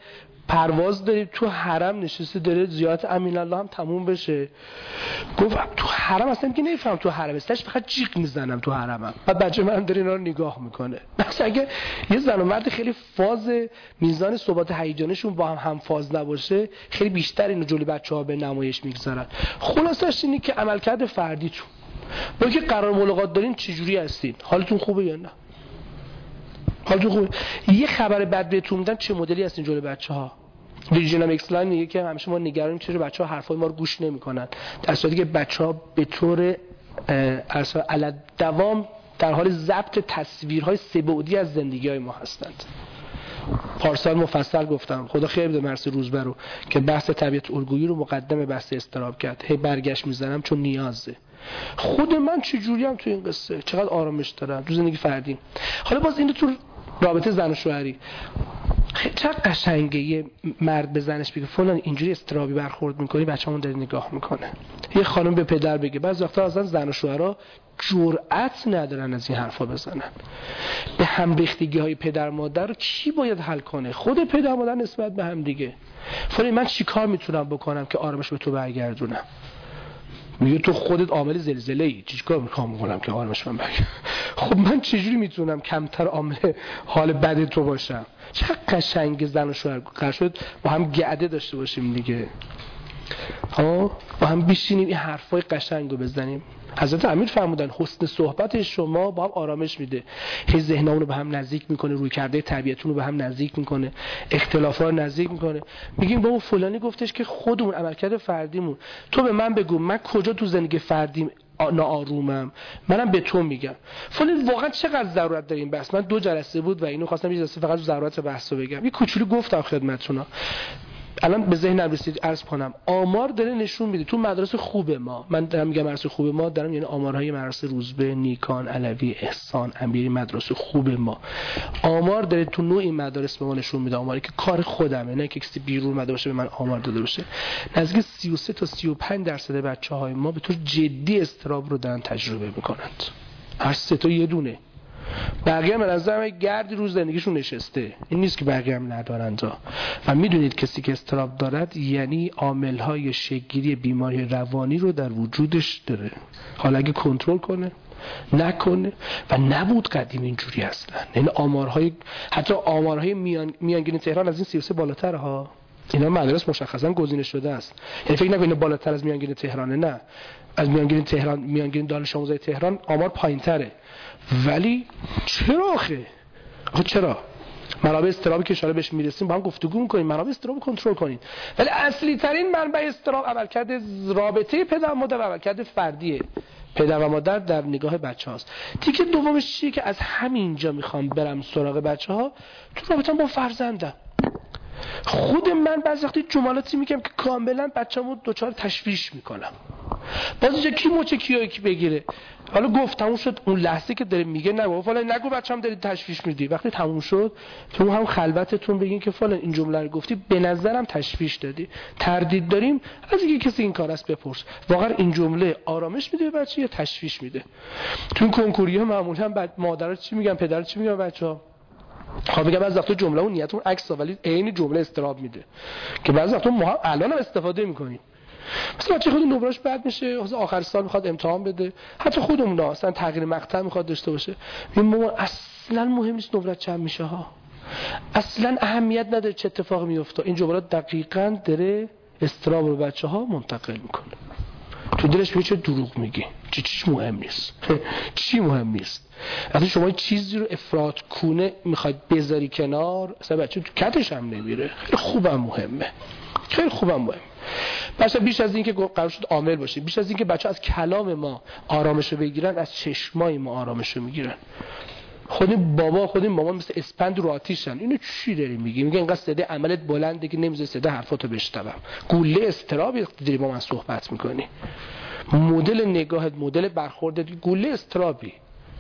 پرواز داریم تو حرم نشسته داره زیارت امین الله هم تموم بشه. گفت تو حرم اصلا که نمیفهم تو حرم استش فقط جیغ میزنم تو حرمم. بعد بچه من داره اینا رو نگاه میکنه. مثلا اگه یه زن و مرد خیلی فاز میزان ثبات هیجانشون با هم فاز نباشه خیلی بیشتر اینو جلوی بچه‌ها به نمایش میگذارن. خلاصش اینه که عملکرد فردیتون با که قرار ملاقات دارین چجوری هستین؟ حالتون خوبه یا نه؟ حالتون خوبه؟ یه خبر بد بهتون میدن چه مدلی هستین جلوی بچه‌ها؟ ریجینال اکسلاین میگه که همیشه ما نگرانیم چرا بچه‌ها حرفای ما رو گوش نمی‌کنن، در صورتی که بچه‌ها به طور علالدوام در حال ضبط تصویرهای سه‌بعدی از زندگی‌های ما هستند. پارسال مفصل گفتم، خدا خیر بده مرسی روزبه رو که بحث طبیعت الگویی رو مقدم بحث اضطراب کرد. هی برگشت میزنم چون نیازه. خود من چجوریم تو این قصه، چقدر آرامش دارم تو زندگی فردیم. حالا باز اینو تو رابطه زن و شوهری چقدر قشنگه یه مرد به زنش بگه فلان اینجوری اضطرابی برخورد میکنی، بچه‌مون داره نگاه میکنه. یه خانم به پدر بگه. بعضی وقتا اصلا زن و شوهرها جرأت ندارن از این حرفا بزنن. به هم ریختگی‌های پدر مادر رو کی باید حل کنه؟ خود پدر مادر نسبت به هم دیگه. فلان من چیکار میتونم بکنم که آرامش به تو برگردونم؟ میگه تو خودت عامل زلزله‌ای، چیکار می‌کنم که آرامش من برگرده؟ خب من چجوری میتونم کمتر عامل حال بد تو باشم؟ چه قشنگ زن و شوهر قرار شد با هم گعده داشته باشیم دیگه. با هم بشینیم این حرفای قشنگ رو بزنیم. حضرت امیر فرمودن حسن صحبت شما با هم آرامش میده، هی ذهنمون رو به هم نزدیک میکنه، روی کرده طبیعتون رو به هم نزدیک میکنه، اختلافات رو نزدیک میکنه. میگیم بابا فلانی گفتش که خودمون عملکرد فردیمون، تو به من بگو من کجا تو زندگی فردیم ناآرومم، منم به تو میگم. فلان واقعا چقدر ضرورت داره این بحث. من 2 جلسه بود و اینو خواستم یه جلسه فقط ضرورت بحث رو بگم. یه کوچولو گفتم خدمتتون. الان به ذهنم رسید عرض کنم. آمار داره نشون میده تو مدارس خوب ما، من دارم میگم مدرسه خوب ما، دارم یعنی آمارهای مدرسه روزبه، نیکان، علوی، احسان، امیری، مدرسه خوب ما، آمار داره تو نوع این مدارس به ما نشون میده، آماری که کار خودمه، نه که کسی بیرون اومده باشه به من آمار داده باشه. نزدیک 33 تا 35% بچه‌های ما به طور جدی اضطراب رو دارن تجربه میکنند. هر 3 تا یه دونه. بقیه من از همه گردی روز زندگیشون نشسته. این نیست که بقیه هم ندارند. و میدونید کسی که اضطراب دارد یعنی عامل‌های شکل‌گیری بیماری روانی رو در وجودش داره. حالا اگه کنترل کنه نکنه و نبود قدیم اینجوری اصلا. یعنی آمارهای حتی آمارهای میانگین تهران از این 33 بالاتر ها. اینا مدارس مشخصا گزینه شده است. یعنی فکر نکنید بالاتر از میانگین تهرانه، نه. از میانگین تهران، میانگین دانش آموزای تهران آمار پایین‌تره. ولی چرا آخه چرا؟ منابع اضطرابی که اشاره بهش میرسیم با هم گفتگو می‌کنیم، منابع اضطراب کنترل کنید. ولی اصلی ترین منبع اضطراب عملکرد رابطه پدر و مادر و عملکرد فردیه. پدر و مادر در نگاه بچه‌هاست. تیکه دومش چیه که از همینجا میخوام برم سراغ بچه‌ها تو رابطه با فرزندم. خود من بعضی وقتی جملاتی میگم که کاملا بچه‌مو دوچار تشویش میکنم. باز اینجا کی موچه کیایی کی بگیره؟ حالا گفت تموم شد. اون لحظه که داره میگه نگو فلان، نگو بچه‌م داری تشویش میدی. وقتی تموم شد تو هم خلوتتون بگین که فلان این جمله رو گفتی به نظرم تشویش دادی، تردید داریم، از اینکه کسی این کار است بپرس. واقعا این جمله آرامش میده به بچه یا تشویش میده؟ تو این کنکوری‌ها معمولا بعد مادرها چی میگن، پدرها چی میگن بچه‌ها؟ خب میگم بعضی وقتا جمله اون نیتون عکس ولی عین جمله استراب میده که بعضی وقتا ما الان هم استفاده میکنیم. مثلا بچه خود نمره‌اش بد میشه، آخر سال میخواد امتحان بده، حتی خودمون اصلا تغییر مقطع میخواد داشته باشه، میگم اصلا مهم نیست نمرت چند میشه ها، اصلا اهمیت نداره چه اتفاقی میفته. این جملات دقیقاً داره استراب رو بچه‌ها منتقل میکنه. تو دلش میگه چه دروغ میگی، چیش مهم نیست. چی مهم نیست؟ وقتی شما چیزی رو افراط کنه میخواید بذاری کنار، اصلا بچه تو کتش هم نمیره. خیلی خوبم مهمه، خیلی خوبم مهم. بچه بیش از این که قرار شد عامل باشه، بیش از این که بچه از کلام ما آرامش رو بگیرن، از چشمای ما آرامش رو میگیرن. خودین بابا خودین مامان مثل اسپند رو آتیشن. اینو چی داری میگی؟ میگه اینقدر صدای عملت بلنده که نمیذاری صدای حرفاتو بشنوم. گوله استرابی داری با من صحبت میکنی. مدل نگاهت، مدل برخوردت گوله استرابی.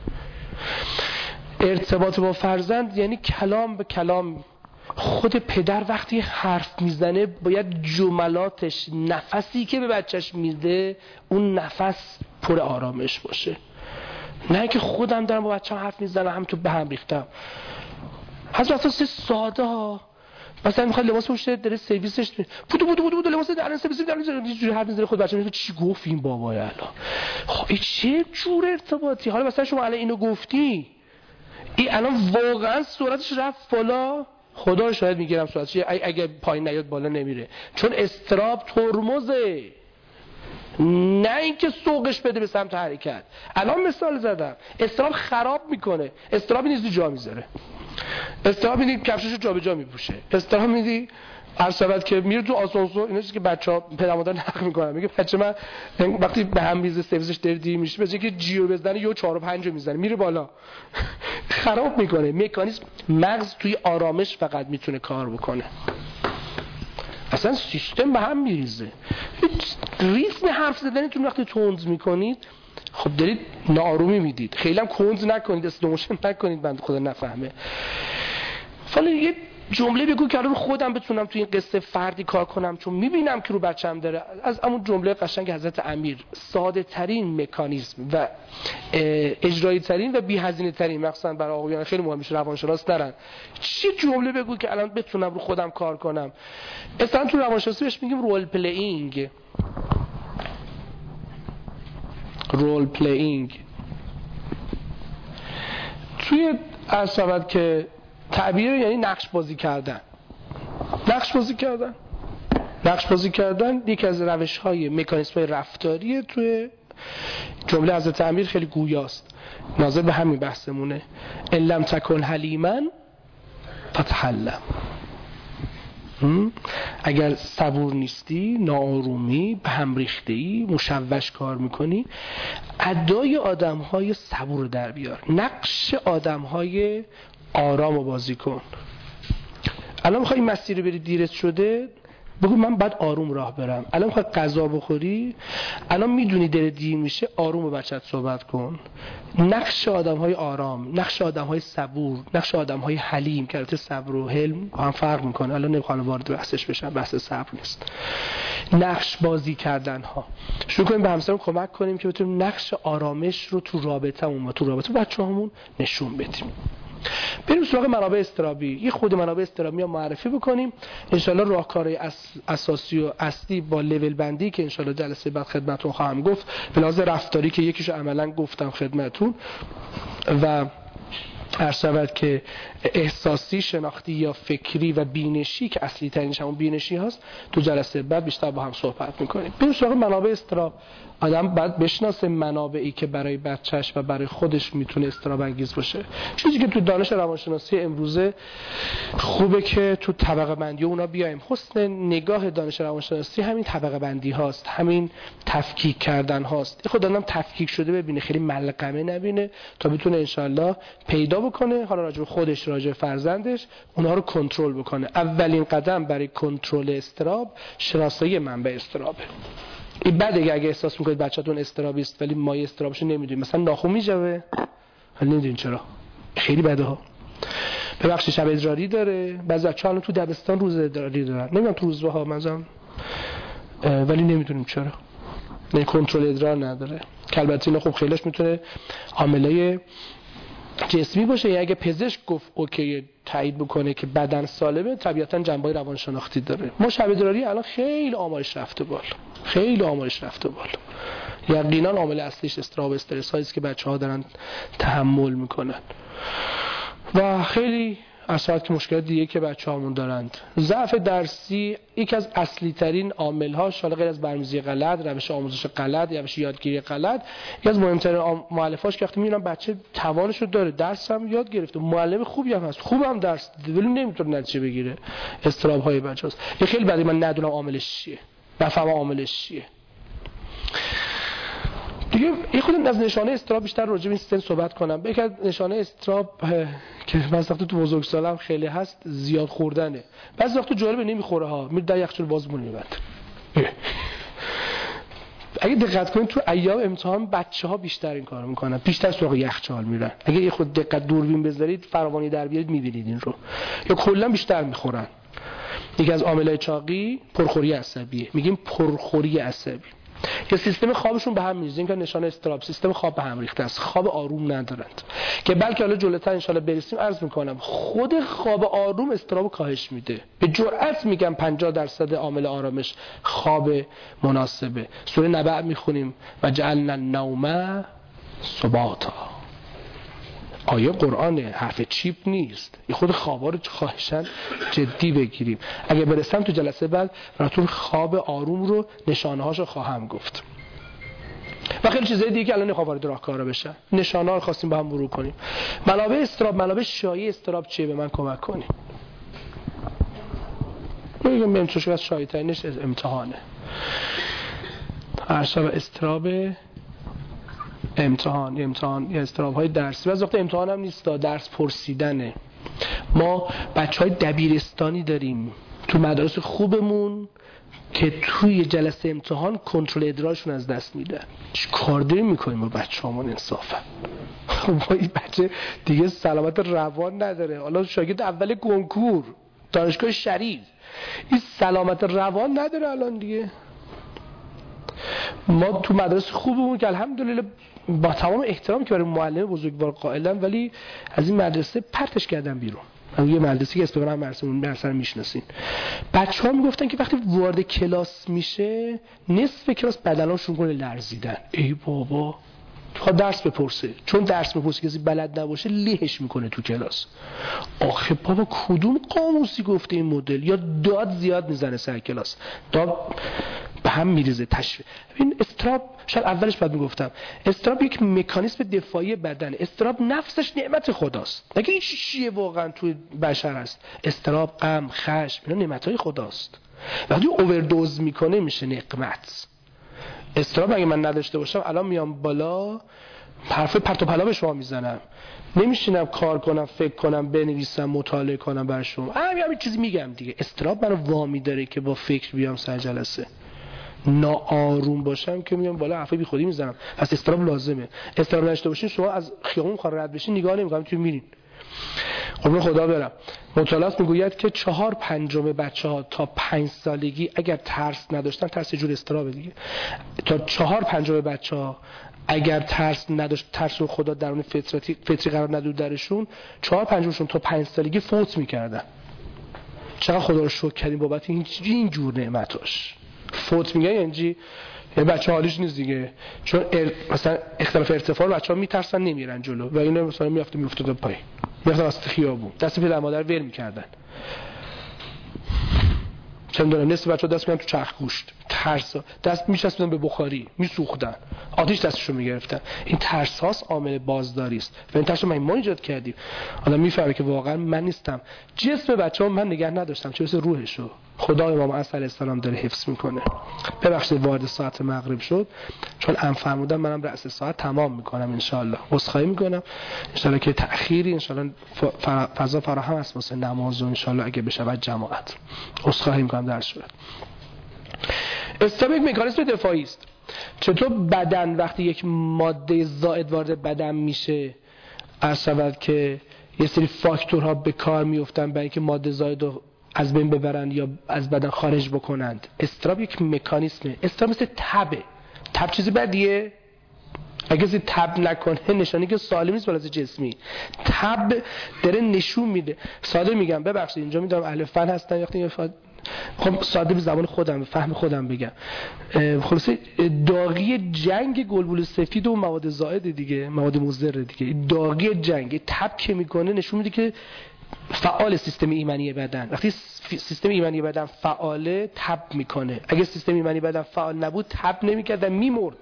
ارتباط با فرزند یعنی کلام به کلام. خود پدر وقتی حرف میزنه باید جملاتش، نفسی که به بچهش میده اون نفس پر آرامش باشه، نه که خودم دارم با بچه‌م حرف میزنم هم تو به هم ریختم. حضرت ساده ها مثلا میخواد لباس پوشه داره سرویسش بودو لباس الان سرویس میدن اینجوری حرف میزنه خود بچه‌ها میگه چی گفت این بابا الان. خب این چه جور ارتباطی؟ حالا مثلا شما الان اینو گفتی این الان واقعا سرعتش رفت بالا، خدا شاید میگیرم سرعتش اگه پایین نیاد بالا نمیره، چون استراب ترمزه، نه اینکه سوقش بده به سمت حرکت. الان مثال زدم، استراب خراب میکنه، استراب نیست جا میذاره، استراب میدی کفششو جابجا میپوشه، استراب میدی هر شبت که میره تو آسانسور، اینا چیزی که بچه‌ها پدر مادر نقل میکنن، میگه بچه من وقتی به هم میزه سرویسش دیر میشه بچه که جیو بزنه یا 4 و 5 میزنه میره بالا. خراب میکنه مکانیزم. مغز توی آرامش فقط میتونه کار بکنه، اصلا سیستم به هم میریزه. ریتم حرف زدنتون وقتی تونز میکنید خب دارید ناآرومی میدید. خیلی هم کند نکنید، استوموشن نکنید بنده خدا نفهمه. حالا یه جمله بگو که الان خودم بتونم توی این قصه فردی کار کنم، چون میبینم که رو بچه‌م داره. از همون جمله قشنگ حضرت امیر، ساده ترین مکانیزم و اجرایی ترین و بی هزینه ترین، مخصوصا برای آقایان خیلی مهمه روانشناس دارن، چه جمله بگو که الان بتونم رو خودم کار کنم. مثلا تو روانشناسی بهش میگیم رول پلیینگ. رول پلیینگ توی اصابت که تعبیر یعنی نقش بازی کردن. نقش بازی کردن یکی از روش‌های مکانیزم‌های رفتاریه. توی جمله حضرت امیر خیلی گویاست، ناظر به همین بحثمونه. ان لم تکن حلیما فتحلم. اگر صبور نیستی، ناآرومی، به هم ریخته‌ای، مشوش کار میکنی، ادای آدم‌های صبور در بیار، نقش آدم‌های آرام رو بازی کن. الان میخوای این مسیر رو بری دیرت شده، بگو من بعد آروم راه برم. الان میخوای غذا بخوری، الان میدونی داره دیر میشه، آروم با بچت صحبت کن. نقش آدم‌های آرام، نقش آدم‌های صبور، نقش آدم‌های حلیم که البته صبر و حلم با هم فرق میکنه، الان نمیخوام وارد بحثش بشم، بحث صبر نیست. نقش بازی کردن ها. شروع کنیم به همسرمون کمک کنیم که بتونیم نقش آرامش رو تو رابطمون و تو رابطه بچه‌هامون نشون بدیم. بریم سراغ منابع اضطرابی. یه خود منابع اضطرابی رو معرفی بکنیم، انشالله راهکارهای اساسی و اصلی با لول بندی که انشالله جلسه بعد خدمتتون خواهم گفت، به لحاظ رفتاری که یکیشو عملا گفتم خدمتتون، و عرض شود که احساسی، شناختی یا فکری و بینشی که اصلی ترینش همون بینشی هست، تو جلسه بعد بیشتر با هم صحبت میکنیم. بریم سراغ منابع اضطراب. آدم باید بشناسه منابعی که برای بچهش و برای خودش میتونه اضطراب انگیز باشه. چیزی که تو دانش روانشناسی امروزه خوبه که تو طبقه بندی اونا بیایم. حسن نگاه دانش روانشناسی همین طبقه بندی هاست، همین تفکیک کردن هاست. خود آدم تفکیک شده ببینه، خیلی ملقمه نبینه، تا بتونه انشالله پیدا بکنه، حالا راجع به خودش، راجع به فرزندش، اونها رو کنترل بکنه. اولین قدم برای کنترل اضطراب شناسایی منبع اضطرابه. این بده اگه احساس میکنید بچه‌تون اضطرابی است ولی مایه اضطرابشو نمیدونید، مثلا ناخن میجوه ولی نمیدونید چرا، خیلی بده ها. ببخشید شب ادراری داره، بعضی بچه‌ها الان تو دبستان روز ادراری دارن، نمیدونم تو روزه ها مثلا، ولی نمیدونیم چرا، نه کنترل ادرار نداره. که البته اینا خب خیلیش میتونه عاملای جسمی باشه، یا اگه پزشک گفت اوکی تایید بکنه که بدن سالمه، طبیعتا جنبه‌های روانشناختی داره. ما شب ادراری الان خیلی آمارش رفته بالا، یقینا عامل اصلیش اضطراب استرس هایی است که بچه‌ها دارن تحمل میکنن. و خیلی اصلا که مشکلات دیگه که بچه‌هامون دارند، ضعف درسی یکی از اصلی ترین عامل هاش، حالا غیر از برنامه‌ریزی غلط، روش آموزش غلط، روش یادگیری غلط، یکی از مهمترین مؤلفه‌اش که وقتی میبینم بچه توانشو داره، درس هم یاد گرفته، معلم خوبی هم هست، خوبم درس دیده ولی نمیتونه نتیجه بگیره، اضطراب های بچه‌هاست. یه خیلی بعدی من ندونم عاملش چیه، نفهمم عاملش چیه. دیگه یه خودم از نشانه اضطراب بیشتر راجع به این سیستم صحبت کنم. یکی از نشانه اضطراب که بعضی وقتا تو بزرگسالم خیلی هست، زیاد خوردنه. بعضی وقتا جالب نمیخوره ها، میره در یخچال بازمون میبنده. اگه دقت کنید تو ایام امتحان بچه‌ها بیشتر این کارو میکنن، بیشتر سراغ یخچال میرن. اگه یه خود دقت دوربین بذارید، فراوانی در بیارید، میبینید این رو. یا کلا بیشتر میخورن. یکی از عاملای چاقی پرخوری عصبیه. میگیم پرخوری عصبی. که سیستم خوابشون به هم میریزه. این که نشانه استراب، سیستم خواب به هم ریخته است، خواب آروم ندارند. که بلکه حالا جلوتر ان شاءالله برسیم عرض میکنم خود خواب آروم استراب کاهش میده. به جرئت میگم 50% عامل آرامش خواب مناسبه. سوره نبأ میخونیم و جعلنا النوم سباتا. آیه قرآنه، حرف چیپ نیست. این خود خوابا رو خواهشاً جدی بگیریم. اگه برسم تو جلسه بعد براتون خواب آروم رو نشانه‌هاشو خواهم گفت. و خیلی چیزای دیگه که الان نمیخوام وارد راهکارا بشم. نشانه‌ها رو خواستیم با هم مرور کنیم. منابع استراب، منابع شایع استراب چیه؟ به من کمک کنیم. میگم من چون از شایع ترینش امتحانه. ارشد استراب امتحان یا استراب‌های درسی. بعضی وقتا امتحان هم نیست، درس پرسیدنه. ما بچهای دبیرستانی داریم تو مدارس خوبمون که توی جلسه امتحان کنترل ادراکشون از دست میدن. چی کار داریم میکنیم با بچه‌هامون انصافا؟ خب این بچه دیگه سلامت روان نداره. حالا شاگرد اول کنکور دانشگاه شریف این سلامت روان نداره الان دیگه. ما تو مدرسه خوبمون که الحمدلله با تمام احترام که برای معلم بزرگوار قائلم، ولی از این مدرسه پرتش کردن بیرون. یه مدرسه که اسم من مرسن میشناسین. بچه‌ها میگفتن که وقتی وارد کلاس میشه نصف کلاس بدناشون کنه لرزیدن. ای بابا تو درس بپرسه، چون درس بپرسه کسی بلد نباشه لیهش میکنه تو کلاس. آخه بابا کدوم قاموسی گفته این مدل؟ یا داد زیاد میزنه سر کلاس، داد به هم میریزه تشویق. ببین استراب، شاید اولش بعد میگفتم استراب یک مکانیزم دفاعی بدن. استراب نفسش نعمت خداست. نگه این چیه واقعا توی بشر هست؟ استراب، غم، خشم اینا نعمتهای خداست. وقتی اووردوز میکنه میشه نقمت. استراب اگه من نداشته باشم الان میام بالا حرف پرت و پلا به شما میزنم، نمیشینم کار کنم، فکر کنم، بنویسم، مطالعه کنم بر شما. همین چیزی میگم دیگه. استراب منو وامی داره که با فکر بیام سر جلسه. ناآروم باشم که میام بالا حرف بی خودی میزنم. پس استراب لازمه. استراب نداشته باشین شما از خیابون میخواد رد بشین نگاه نمیکنم تو میرین. قربون خدا برم. مطالعات میگوید که 4/5 بچه‌ها تا 5 سالگی اگر ترس نداشتن، ترس یه جور استرابه دیگه، تا 4/5 بچه‌ها اگر ترس نداشت، ترس رو خدا درون فطری قرار نداد درشون، 4/5شون تا 5 سالگی فوت میکردن. چقدر خدا رو شکر کردیم بابت این جور نعمتاش. فوت میگن یعنی یه بچه حالیش نیست دیگه، چون مثلا اختلاف ارتفاع بچه‌ها میترسن نمیرن جلو و اینا مثلا میافتاد پایین، میافتاد وسط خیابون، دست پدر مادر ول میکردن. چه میدونم نصف بچه‌ها دست میدن تو چرخ گوشت، ترسا دست میچسبیدن به بخاری، میسوختن، آتش دستشون میگرفتن. این ترس هاست عامل بازداری است و این ترس رو ما ایجاد کردیم. آدم میفهمه که واقعا من نیستم، جسم بچه‌ها من نگه نداشتم، چه برسه روحشو. خدا امام عصر علیه السلام داره حفظ میکنه. ببخشید وارد ساعت مغرب شد، چون ام فرمودن منم رأس ساعت تمام میکنم ان شاء الله. عذرخواهی میکنم ان شاء الله که تأخیری ان شاء الله فضا فراهم است واسه نماز و ان شاء الله اگه بشه جماعت. عذرخواهی میکنم در صورت. استراب یک مکانیزم دفاعی است. چطور بدن وقتی یک ماده زائد وارد بدن میشه عرض که یه سری فاکتورها به کار میافتن برای اینکه ماده زائد رو از بین ببرن یا از بدن خارج بکنند. استراب یک مکانیزمه. استراب مثل تبه. تب چیزی بدیه؟ اگه کسی تب نکنه نشانی که سالم نیست بالاتر جسمی. تب داره نشون میده. ساده میگم، ببخشید اینجا میدونم اهل فن هستن، وقتی خب ساده به زبان خودم، فهم خودم بگم، خلاصه داغی جنگ گلبول سفید و مواد زائد دیگه، مواد مضر دیگه، داغی جنگ تب که میکنه نشون میده که فعال سیستم ایمنی بدن. وقتی سیستم ایمنی بدن فعاله تب میکنه. اگه سیستم ایمنی بدن فعال نبود تب نمیکرد و میمرد.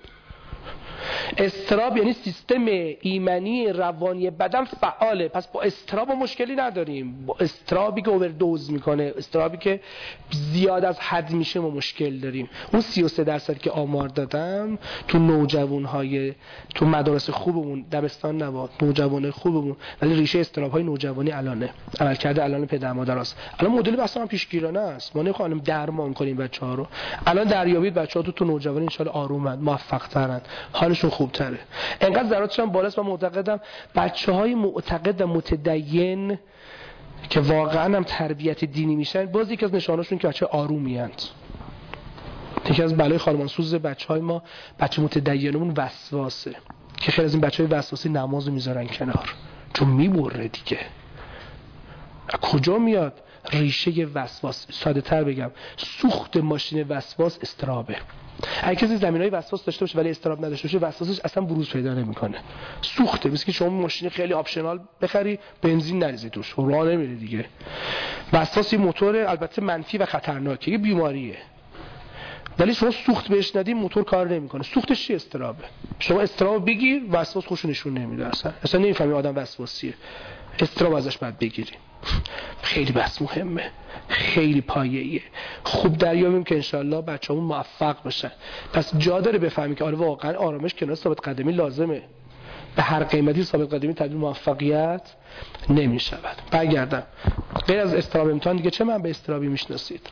استراب یعنی سیستم ایمنی روانی بدن فعاله، پس با استراب مشکلی نداریم. با استرابی که اووردوز میکنه، استرابی که زیاد از حد میشه ما مشکل داریم. اون 33% که آمار دادم تو نوجوانهای تو مدارس خوبمون، دبستان نبود، نوجوانای خوبمون، ولی ریشه استراب‌های نوجوانی الانه، عملکرد الان پدر مادرست. الان مدل اصلا پیشگیرانه است. ما نمی‌خوایم درمان کنیم بچه‌ها رو. الان دریابید بچه‌ها تو نوجوانی ان شاءالله آرومند، موفق‌ترن، حالشون خوبتره. انقدر ذراتش هم بالاست. من معتقدم بچه‌های معتقد و متدین که واقعا هم تربیت دینی میشن، باز یکی از نشانه‌شون که بچه آرومی اند. یکی از بلای خانمانسوز بچهای ما، بچه متدینمون وسواسه که خیلی از این بچهای وسواسی نمازو میذارن کنار چون میبره دیگه. کجا میاد ریشه وسواس؟ ساده تر بگم، سوخت ماشین وسواس استرابه. اگه کسی زمینای وسواس داشته باشه ولی استراب نداشته باشه، وسواسش اصلا بروز پیدا نمیکنه. سوخته، مثل که شما ماشین خیلی آپشنال بخری بنزین نریزی توش، راه نمیره دیگه. وسواس یه موتور البته منفی و خطرناکه، یه بیماریه، ولی شما سوخت بهش ندی موتور کار نمیکنه. سوختش چی؟ استرابه. شما استراب بگیر، وسواس خوشو نشون نمیده، اصلا نمیفهمی آدم وسواسیه. استراب ازش باید بگیری. خیلی بحث مهمه، خیلی پایه‌ایه. خوب دریابیم که انشالله بچه‌مون موفق بشن. پس جا داره بفهمی که آره واقعا آرامش کنار ثابت قدمی لازمه. به هر قیمتی ثابت قدمی تبدیل موفقیت نمی‌شود. برگردم. غیر از استراب امتحان دیگه چه منبع استرابی میشناسید؟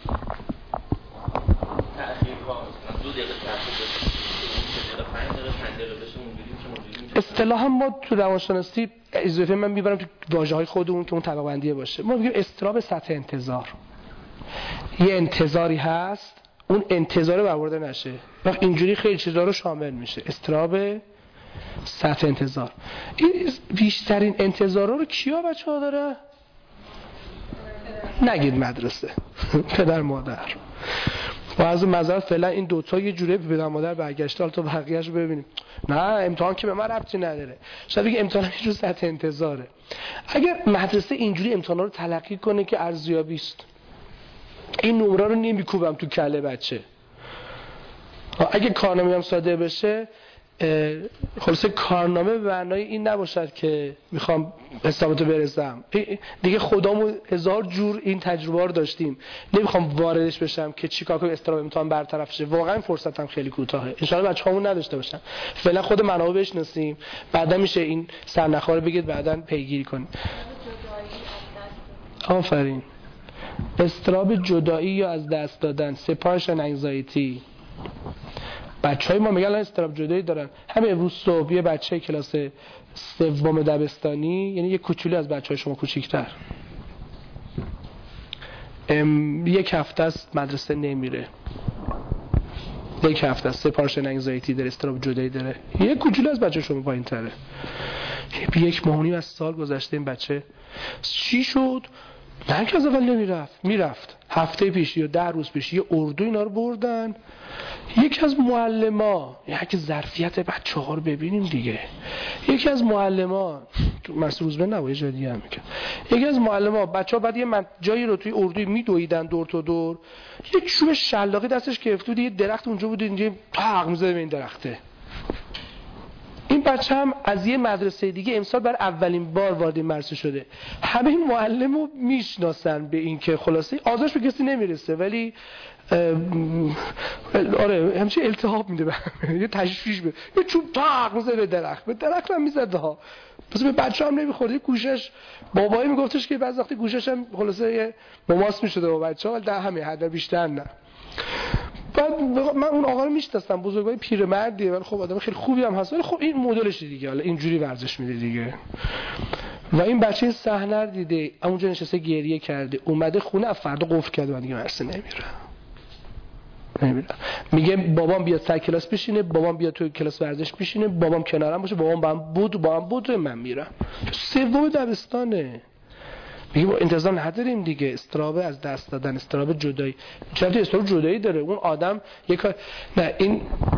اصطلاحا ما تو روانشناسی اضافه من میبرم تو واژه‌های خودمون که اون طبقه بندی باشه. ما میگیم اضطراب سطح انتظار. یه انتظاری هست، اون انتظار برآورده نشه. وقت اینجوری خیلی چیزا رو شامل میشه. اضطراب سطح انتظار. این بیشترین انتظارا رو کیا بچه‌ها داره؟ نگید مدرسه. پدر مادر. با از معذرت فعلا این دوتا یه جوری به پدر مادر برگشته، حالا تو بقیه‌اش رو ببینیم. نه امتحان که به من ربطی نداره. شاید بگه امتحان یه جور سطح انتظاره. اگر مدرسه اینجوری امتحانا رو تلقی کنه که ارزیابی است، این نمره رو نمیکوبم تو کله بچه. اگه کارنامه هم ساده بشه، خلاصه کارنامه به معنای این نباشد که میخوام حسابتو برسم. دیگه خدامون هزار جور این تجربه رو داشتیم، نمیخوام واردش بشم که چیکار کنم استراب امتحان برطرف شه. واقعا فرصتم خیلی کوتاهه، ان شاءالله بچه‌هامون نداشته باشن. فعلا خود منابع بشناسیم، بعدا میشه این سرنخ‌ها رو بگید بعدا پیگیری کنیم. آفرین. استراب جدایی یا از دست دادن، سپارشن انگزایتی. بچهای ما میگن استراب جدایی دارن. همین امروز صبح یه بچه کلاس سوم دبستانی، یعنی یه کوچولی از بچهای شما کوچیک‌تر، یک هفته است مدرسه نمیره. یک هفته است سپارشن انگزایتی داره، استراب جدایی داره. یه کوچولی از بچه شما پایین‌تره. یک ماه و نیم از سال گذشته این بچه چی شد؟ نه که از اول میرفت. هفته پیش یا 10 روز پیش یه اردو اینا رو بردن. یکی از معلما، یکی ظرفیت بچه‌ها رو ببینیم دیگه. یکی از معلما مرسی روزبه نباید جای دیگه هم میکنه. یکی از معلما بچه‌ها بعد یه جایی رو توی اردوی میدویدن دور تا دور، یه چوب شلاقی دستش گرفته بود، یه درخت اونجا بود، اینجا طاق می‌زد به این درخته. این بچه هم از یه مدرسه دیگه امسال برای اولین بار وارد این مدرسه شده. همه این معلمو میشناسن به این که خلاصه آزارش به کسی نمیرسه، ولی آره همچین التهاب میده به یه تشویش به یه چوب طاق میزه به درخت هم میزده ها. پس به بچه هم نمیخورده. گوشش بابایی میگفتش که بعضی وقتی گوشش هم خلاصه یه مماس میشده با بچه ها، ولی در همین حد بیشتر نه. بعد من اون آقا رو میشناسم، بزرگوار پیرمردیه ولی خب آدم خیلی خوبی هم هست، ولی خب این مدلشه دیگه، حالا اینجوری ورزش میده دیگه. و این بچه این صحنه رو دیده، اونجا نشسته گریه کرده، اومده خونه، از فردا قفل کرده و دیگه مدرسه نمیره. میگه بابام بیاد سر کلاس بشینه، بابام بیاد تو کلاس ورزش بشینه، بابام کنارم باشه، بابام با هم بود من میرم. سوم دبستانه. میگه با انتظار نداریم دیگه. استراب از دست دادن، استراب جدایی. چرا استراب جدایی داره اون آدم یک کار نه این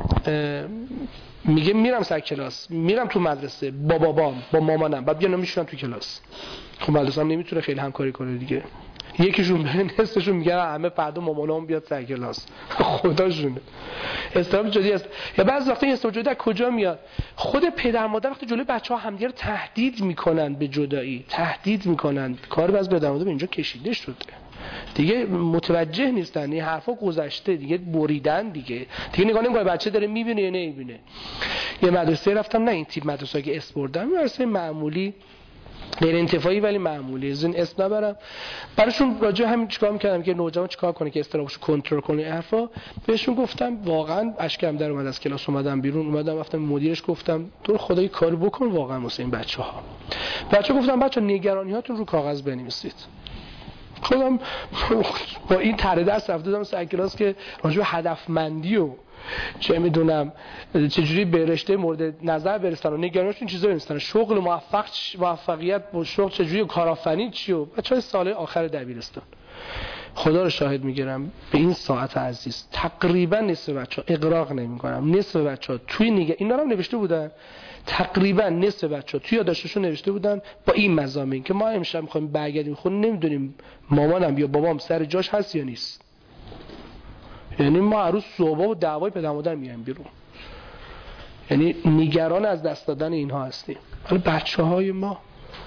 میگه میرم سر کلاس، میرم تو مدرسه با بابام با مامانم، بعد بیان میشونم تو کلاس. خب مدرسه هم نمیتونه خیلی همکاری کنه دیگه. یکیشون به نصفشون میگه همه فردا مامانم بیاد سر کلاس. خداشونه. استراب جدایی است. یا بعضی وقتا این استراب جدایی از کجا میاد؟ خود پدر مادر وقتی جلوی بچه‌ها همدیگه رو تهدید میکنن به جدایی، تهدید میکنن، کار باز پدر مادر به اینجا کشیده شده. دیگه متوجه نیستن، این حرفا گذشته دیگه، بریدن دیگه نگاه نمی‌کنه بچه داره میبینه یا نمیبینه. یه مدرسه رفتم، نه این تیپ مدرسه‌ای که اس بردم، مدرسه معمولی غیر انتفاعی ولی معمولی، از این اسم نبرم. براشون راجع همین چیکار می‌کردم که نوجوان چیکار کنه که استرابشو کنترل کنه، حرفا بهشون گفتم. واقعا اشکم در اومد، از کلاس اومدم بیرون، رفتم مدیرش گفتم تو خدای کاری بکن واقعا واسه این بچه‌ها. بچه‌ها گفتم بچه‌ها نگرانی‌هاتون رو کاغذ بنویسید. خودم با این تره دست رفته بودم سر کلاس که راجع به هدفمندی و چه میدونم چجوری به رشته مورد نظر برسن و نگرانش این چیزا برسن، شغل موفقیت با شغل چجوری، کارآفرینی چی و بچهای سال آخر دبیرستان. خدا رو شاهد میگیرم به این ساعت عزیز تقریبا نصف بچه‌ها اغراق نمی‌کنم، نصف بچه‌ها توی اینا رو نوشته بودن، تقریبا نصف بچه‌ها توی یادداشتشون نوشته بودن با این مضامین که ما امشب می‌خوایم برگردیم خونه، نمی‌دونیم مامانم یا بابام سر جاش هست یا نیست. یعنی ما هر روز صبح و دعوای پدر مادر میایم بیرون، یعنی نگران از دست دادن اینها هستیم. حالا بچه‌های ما،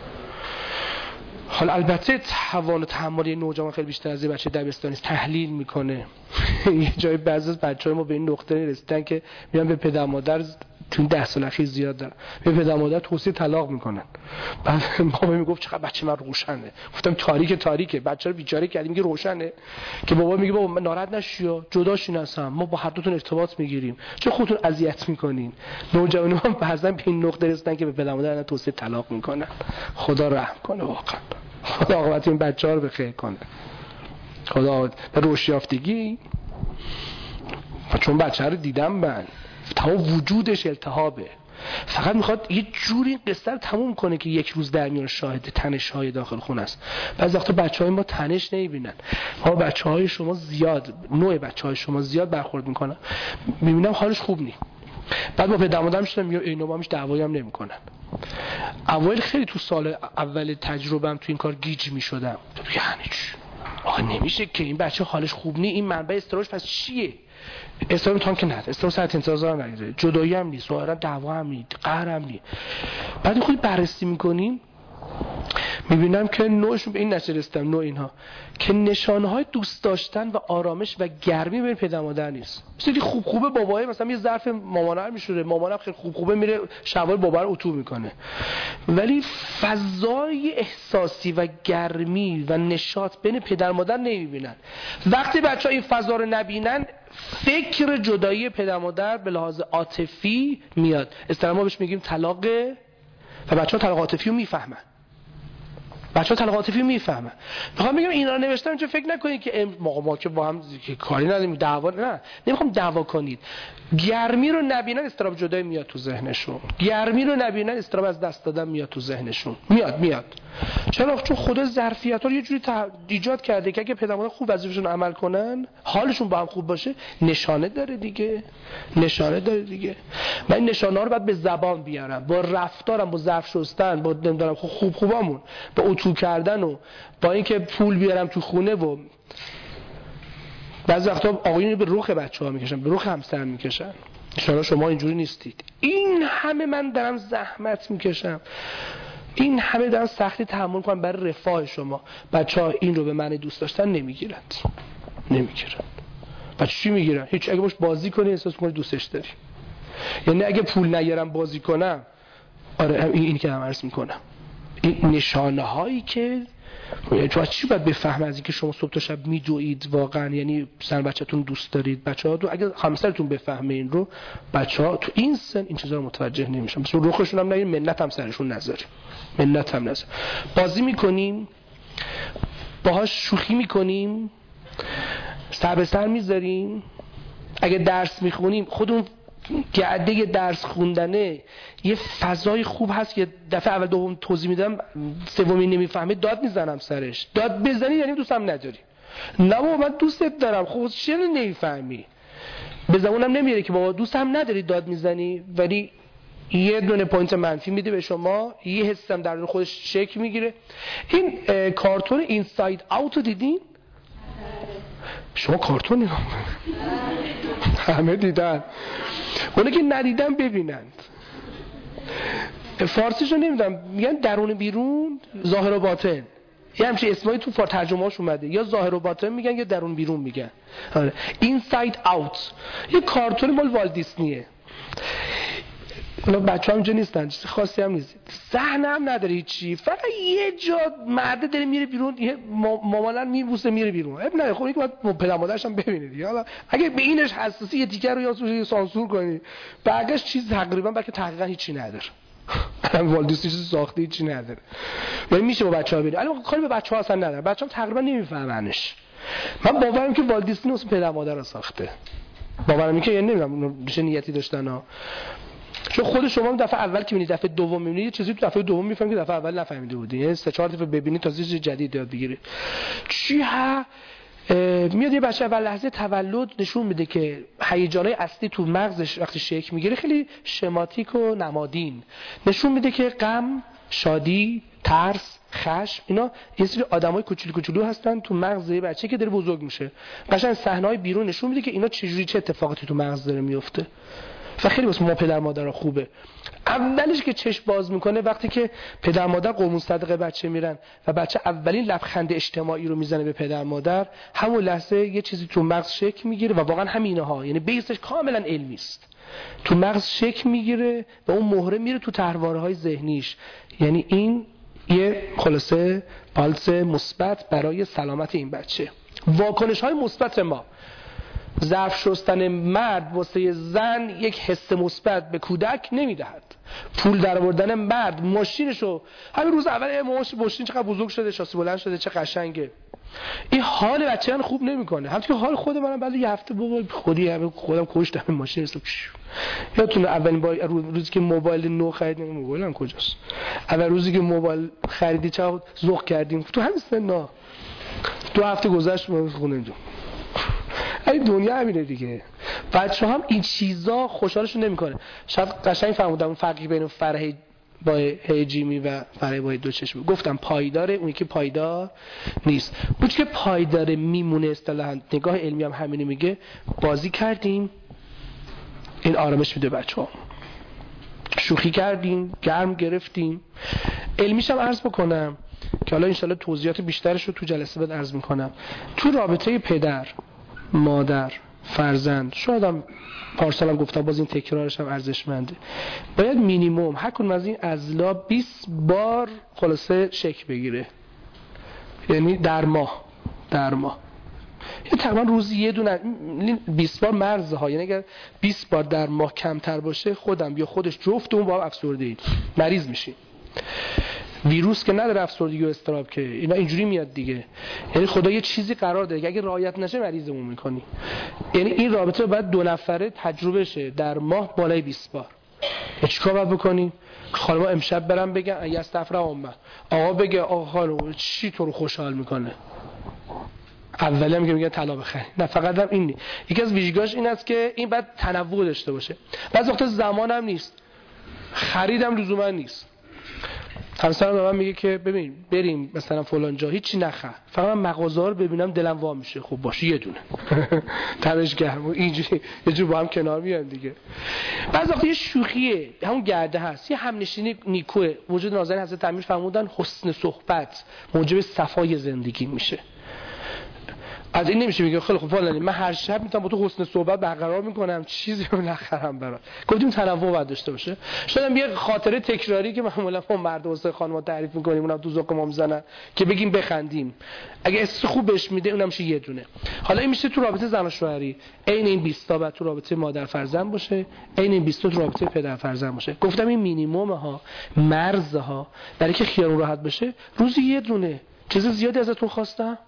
حالا البته توان و تحمل نوجوان خیلی بیشتر از بچه دبستانی است، تحلیل میکنه. یه جای بعضی از بچه‌های ما به این نقطه رسیدن که میان به پدر مادر تو 10 سال اخیر زیاد دارن، به پدر مادر توصیه طلاق میکنن. بعد بابا میگفت چقدر بچه من روشنه، گفتم تاریکه، بچه رو بیچاره کردیم که روشنه، که بابا میگه بابا من ناراحت نشیا، جداشین هستم، ما با هر دوتون ارتباط میگیریم، چه خودتون اذیت میکنین. نوجوانان هم بعضی به این نقطه رسیدن که به پدر مادر توصیه طلاق میکنن. خدا رحم کنه، واقعا خدا عاقبت این بچه‌ها رو بخیر کنه. خدا به روشیافتگی، چون بچه رو دیدم من تمام وجودش التهابه، فقط میخواد یه جوری قصه رو تموم کنه که یک روز در میون شاهد تنش‌های داخل خونه است. بعضی وقتا بچه‌های ما تنش نمیبینن، ما بچه‌های شما زیاد، نوع بچه‌های شما زیاد برخورد میکنن، میبینم حالش خوب نیست، بعد با پدر مادرم شدم میگم اینا با همش دعوایی هم نمیکنن. اوایل خیلی تو سال اول تجربه‌ام تو این کار گیج میشدم، یعنی چی؟ آخه نمیشه که این بچه حالش خوب نی، این منبع استرس پس چیه؟ استرس تام که نه، استرس ساعت انتظار نداره، جدایی هم نیست، ظاهرا دعوا هم نیست، قهر هم نیست. بعد خود بررسی میکنیم میبینم که نوعشون به این نتیجه رسیدم، نوع اینها که نشانه‌های دوست داشتن و آرامش و گرمی بین پدر مادر نیست. مثلا خوبه بابای مثلا یه ظرف مامانم میشوره، مامانم خیلی خوبه میره شبای بابا رو اتو میکنه، ولی فضای احساسی و گرمی و نشاط بین پدر مادر نمیبینن. وقتی بچه‌ها این فضا رو نبینن، فکر جدایی پدر مادر به لحاظ عاطفی میاد. اصطلاحاً ما بهش میگیم طلاقه، و بچه‌ها طلاق عاطفی رو میفهمن. میخوام بگم اینا رو نوشتم چون فکر نکنید که ما که با هم که کاری نداریم، دعوا نه، نمیخوام دعوا کنید. گرمی رو نبینن استراب جدایی میاد تو ذهنشون، گرمی رو نبینن استراب از دست دادن میاد تو ذهنشون، میاد. چرا؟ چون خود ظرفیت‌ها رو یه جوری ایجاد کرده که اگه پدر مادر خوب وظیفه‌شون عمل کنن، حالشون با هم خوب باشه، نشانه داره دیگه. من این نشانه‌ها رو باید به زبان بیارم، با رفتارم، با ظرف شستن، با نمیدونم خوبامون، با اتو کردن و با اینکه پول بیارم تو خونه و بعضی وقتا آقایون به رخ بچه‌ها میکشن، به رخ همسر میکشن. ان شاءالله شما اینجوری نیستید. این همه من دارم زحمت میکشم، این همه دارم سختی تحمل کنم برای رفاه شما. بچه‌ها این رو به معنی دوست داشتن نمیگیرند. بچه چی میگیرن؟ هیچ. اگه باش بازی کنی احساس کنی دوستش داری. یعنی اگه پول نگیرم بازی کنم، آره این که عرض میکنم، این نشانه هایی که چی باید بفهم از اینکه شما صبح تا شب میدوید واقعا، یعنی سن بچه‌تون دوست دارید، بچه‌ها اگه همسرتون بفهمه این رو، بچه‌ها تو این سن این چیزا رو متوجه نمیشن. مثلا رخشون هم نگیریم، منت هم سرشون نذاریم، بازی میکنیم باهاش، شوخی میکنیم، سر به سر میذاریم. اگه درس میخونیم، خودمون گرده درس خوندنه یه فضای خوب هست که دفعه اول دوم توضیح میدم، سومی نمیفهمه داد میزنم سرش. داد بزنی یعنی دوستم نداری. نه بابا من دوستت دارم، خب چرا نمیفهمی؟ به زبونم نمیاره که بابا دوستم نداری داد میزنی، ولی یه دونه پوینت منفی میده به شما، یه حسم در خودش شکل میگیره. این کارتون اینساید آوت رو دیدین؟ شما کارتون نگاه کنید، همه دیدن، اونه که ندیدن ببینند. فارسیشو نمیدونم، میگن درون بیرون، ظاهر و باطن، یه همچین اسمایی تو ترجمه هاش اومده، یا ظاهر و باطن میگن یا درون بیرون میگن. اینساید آوت یه کارتون مال والت دیسنیه. اونا بچه‌ها اینجا نیستن، چیز خاصی هم نیست، صحنه هم نداره هیچی، فقط یه جا مرده داره میره بیرون، یه مامانن میبوسه میره بیرون. نه خب اینکه باید پدر مادرش هم ببینید. حالا اگه به اینش حساسی یه تیکر رو یا سانسور کنی، بعدش چیز تقریبا بلکه تقریبا هیچی نداره. والت دیسنی چیز ساخته چی نداره. ولی میشه با بچه‌ها بریم. الان کاری به بچه‌ها اصلا نداره. بچه‌ها تقریبا نمیفهمنش. من باورم که والت دیسنی اصلا پدر مادر رو ساخته. باورم اینه که یعنی نمیدونم چه نیتی داشتن ها. چون خود شما دفعه اول که میبینید دفعه دوم میبینید چیزی تو دفعه دوم میفهمید که دفعه اول نفهمیده بودی. یعنی 3-4 دفعه ببینید تا چیز جدید یاد بگیرید. چی ها میاد یه بچه اول لحظه تولد نشون میده که هیجانای اصلی تو مغزش وقتی شکل میگیره خیلی شماتیک و نمادین نشون میده که غم، شادی، ترس، خشم اینا یه سری آدمای کوچولو کوچولو هستن تو مغز یه بچه که داره بزرگ میشه. قشنگ صحنه‌های بیرون نشون میده که اینا چجوری چه اتفاقاتی تو مغز داره میفته. و خیلی واسه ما پدر مادرها خوبه. اولش که چشم باز میکنه وقتی که پدر مادر قربون صدقه بچه میرن و بچه اولین لبخند اجتماعی رو میزنه به پدر مادر، همون لحظه یه چیزی تو مغز شکل میگیره و واقعا همینها، یعنی بیسش کاملا علمی است. تو مغز شکل میگیره و اون مهره میره تو طرحواره‌های ذهنیش. یعنی این یه خلاصه پالس مثبت برای سلامت این بچه. واکنش‌های مثبت ما، ظرف شستن مرد واسه زن یک حس مثبت به کودک نمیدهد. پول در آوردن مرد، ماشینشو همین روز اول ماشین چقدر بزرگ شده، شاسی بلند شده، چه قشنگه. این حال بچه من خوب نمیکنه. همونطور که حال خود منم بعد یه هفته بابا خودم کشتم این ماشین رو. یادتونه اولین روزی که موبایل نو خریدیم، موبایلم کجاست؟ اول روزی که موبایل خریدی چقدر ذوق کردیم تو همین سنا. 2 هفته گذشت ما خونه اینجا. این دنیا همینه دیگه. بچه‌ها هم این چیزا خوشحالشون نمیکنه. شاید قشنگ فهمیدم اون فرقی بین فرح با هیجیمی و فرح با دو چشم. گفتم پایداره، اون یکی پایدار نیست. اون که پایداره میمونه، اصطلاحاً نگاه علمی هم همینه میگه. بازی کردیم این آرامش میده بچه‌ها. شوخی کردیم، گرم گرفتیم. علمیش هم عرض بکنم که حالا انشالله توضیحات بیشترش رو تو جلسه بعد عرض میکنم. تو رابطه پدر، مادر، فرزند، شاید هم پارسال هم گفتم باز این تکرارش هم ارزشمنده، باید مینیمم هر کدوم از این اضلاع 20 بار خلاصه شکل بگیره. یعنی در ماه یه تقریبا روزی یه دونه 20 بار مرزها. یعنی اگر 20 بار در ماه کمتر باشه خودم یا خودش جفتمون با هم افسرده اید، مریض میشیم. ویروس که نداره افسردگی و اضطراب که، اینا اینجوری میاد دیگه. یعنی خدا یه چیزی قرار داره که اگه رعایت نشه مریضمون میکنی. یعنی این رابطه باید 2 نفره تجربه شه در ماه بالای 20 بار. چیکار باید بکنیم؟ خانم‌ها امشب برام بگن یا استفرا امه، آقا بگه آقا خانم چی تو رو خوشحال میکنه؟ اولی هم میگه طلا بخری. نه فقط هم این نیست. یکی از ویژگی‌هاش این است که این باید تنوع داشته باشه. بعضی وقتا زمان هم نیست، خریدم لزوما نیست. همسرم به من میگه که ببین بریم مثلا فلان جا هیچی نخر، فقط من مغازه‌ها رو ببینم دلم وا میشه. خب باشه یه دونه ترش گرم و اینجوری یه جور با هم کنار میان دیگه. بعضی وقتا یه شوخیه، همون گرده هست، یه همنشینی نیکوه. وجود نازنین حضرت امیر فرمودن حسن صحبت موجب صفای زندگی میشه. از این نمیشه بگم خیلی خوب فلانی من هر شب میتونم با تو حسن صحبت برقرار میکنم چیزی رو نخرم برات. گفتیم تنوع باید داشته باشه. شاید یه خاطره تکراری که معمولا ما مرد و زن خانم‌ها تعریف میکنیم اونم تو ذوق ما میزنن که بگیم بخندیم، اگه اسم خوب بهش میده اونم میشه یه دونه. حالا این میشه تو رابطه زن و شوهری. عین این 20 تا بعد تو رابطه مادر فرزند باشه، عین این 20 تا تو رابطه پدر فرزند باشه. گفتم این مینیمم ها، مرزها، برای که خیالون راحت بشه روزی یه دونه. چیز زیادی ازتون خواستم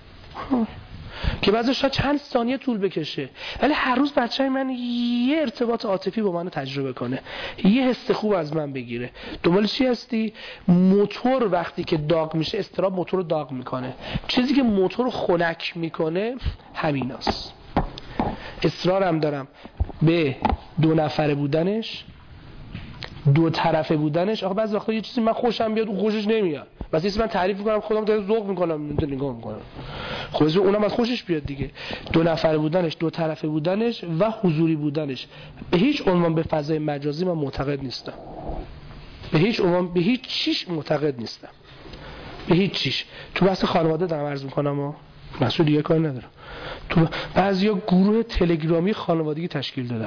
که بعضی شاید چند ثانیه طول بکشه، ولی هر روز بچه من یه ارتباط عاطفی با من تجربه کنه، یه حس خوب از من بگیره. دنبال چی هستی؟ موتور وقتی که داغ میشه استراب موتور رو داغ میکنه. چیزی که موتور رو خنک میکنه همیناست. اصرارم دارم به 2 نفره بودنش، 2 طرفه بودنش. آخه بعضی وقتا یه چیزی من خوشم بیاد اون خوشش نمیاد، واسه اینکه من تعریف میکنم خودم دارم ذوق میکنم نگاه میکنم، خب اونم از خوشش بیاد دیگه. 2 نفره بودنش، 2 طرفه بودنش و حضوری بودنش. به هیچ عنوان به فضای مجازی من معتقد نیستم. به هیچ عنوان به هیچ چیز معتقد نیستم. به هیچ چیز. تو بحث خانواده دارم عرض میکنم ها. مسئولیت کار ندارم. تو بعضیا گروه تلگرامی خانوادگی تشکیل دادن.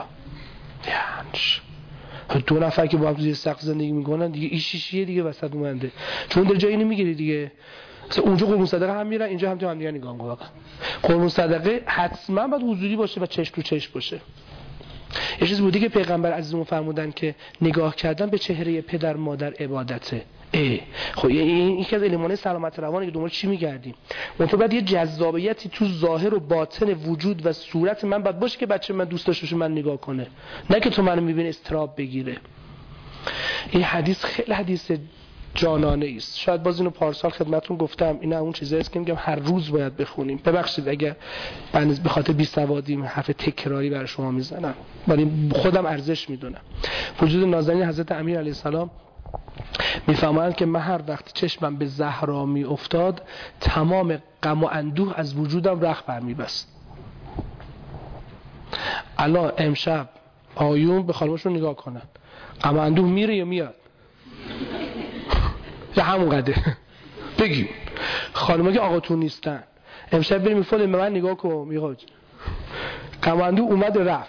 یعنی 2 نفر که با هم توی سقف زندگی میکنن دیگه ایشیشیه دیگه وسط اومده. چون در جایی نمیگیری دیگه. مثلا اونجا قربون صدقه هم میرن، اینجا هم تو هم دیگه نگاه میکنن. قربون صدقه حتما باید حضوری باشه و چشم تو چشم باشه. یه چیز بودی که پیغمبر عزیزمون فرمودن که نگاه کردن به چهره پدر مادر عبادته. خب این یکی از المان‌های سلامت روانه که دنبال چی می‌گردیم؟ منتها باید یه جذابیتی تو ظاهر و باطن وجود و صورت من باید باشه که بچه من دوست داشته باشه من نگاه کنه، نه که تو منو می‌بینی استراب بگیره. این حدیث خیلی حدیث جانانه است. شاید باز اینو پارسال خدمتتون گفتم، اینا اون چیزایی است که میگم هر روز باید بخونیم. ببخشید اگر من به خاطر بی‌سوادی حرف تکراری برای شما میزنم، ولی خودم ارزش میدونم. وجود نازنین حضرت امیر علیه السلام میفهمند که من هر وقت چشمم به زهرا میافتاد تمام غم و اندوه از وجودم رخت برمیبست. الان امشب آیون به خانمشون نگاه کنن، غم و اندوه میره یا میاد؟ یا همون قده بگیم خانم‌ها که آقاتون نیستن امشب بریم فول به من نگاه کن، میخواد غم و اندوه اومد رفت،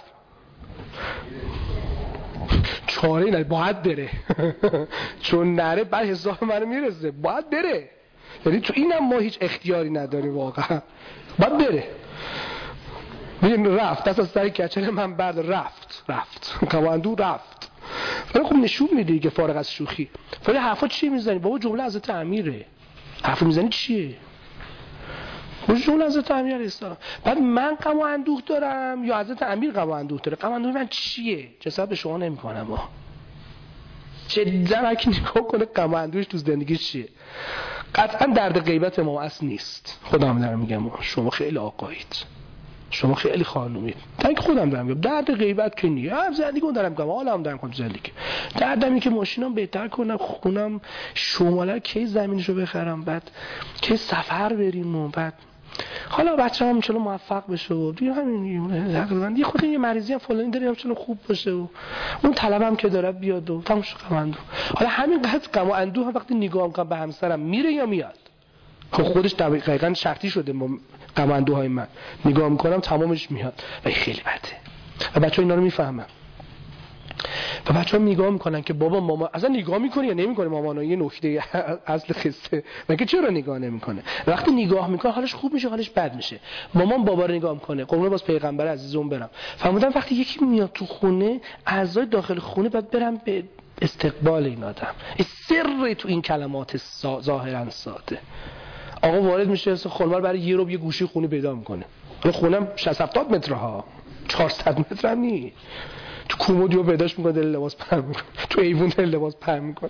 چاره نه، باید بره چون نره بعد حساب منو میرسه، باید بره. یعنی تو اینم ما هیچ اختیاری نداریم واقعا، باید بره. ببین رفت دست از سر کچل من بعد رفت کماندو رفت. ولی خب نشون میده که فارغ از شوخی ولی حرفا چی میزنی بابا؟ جمله حضرت امیره، حرف میزنی چیه؟ جمله حضرت امیر علیه السلام. بعد من غم و اندوه دارم یا حضرت امیر غم و اندوه داره؟ غم و اندوه من چیه؟ جسد به شما نمیکنم ها. جدا هرکی نگاه کنه غم و اندوهش تو زندگی چیه؟ قطعا درد غیبت ما اصل نیست. خودم دارم میگم شما خیلی آقایید، شما خیلی خانومید. تا اینکه خودم دارم میگم درد غیبت که نیست. زندگی دارم میگم، حالم دارم کنم زندگی. دردم اینه که ماشینم بهتر کنم، خونم شماله کی زمینشو بخرم، بعد کی سفر بریم و بعد حالا بچه‌ام ان شاءالله موفق بشه و دیگه همین تقریبا یه خود یه مریضی هم فلانی داریم ان شاءالله خوب باشه و اون طلبم که داره بیاد و تموم شد غم اندوه. حالا همین قضیه غم و اندوه وقتی نگاه می‌کنم به همسرم میره یا میاد؟ خب خودش دقیقاً شرطی شده با غم و اندوهای من نگاه می‌کنم تمامش میاد و خیلی بده. و بچه‌ها اینا رو میفهمن و بچه‌ها نگاه میکنن که بابا مامان اصلا نگاه میکنه یا نمیکنه. مامانا یه نکته اصل قصه مگه چرا نگاه نمیکنه؟ وقتی نگاه میکنه حالش خوب میشه حالش بد میشه. مامان بابا رو نگاه میکنه. قربون باز پیغمبر عزیزم برم فرمودن وقتی یکی میاد تو خونه اعضای داخل خونه باید برن به استقبال این آدم. سر تو این کلمات ظاهرا ساده. آقا وارد میشه خانم برای یه رو یه گوشی خونه پیدا میکنه. خونم 60-70 مترها 400 متر هم نیست. تو کومودیو پیداش میکنه دل لباس پر میکنه، تو ایوون دل لباس پر میکنه.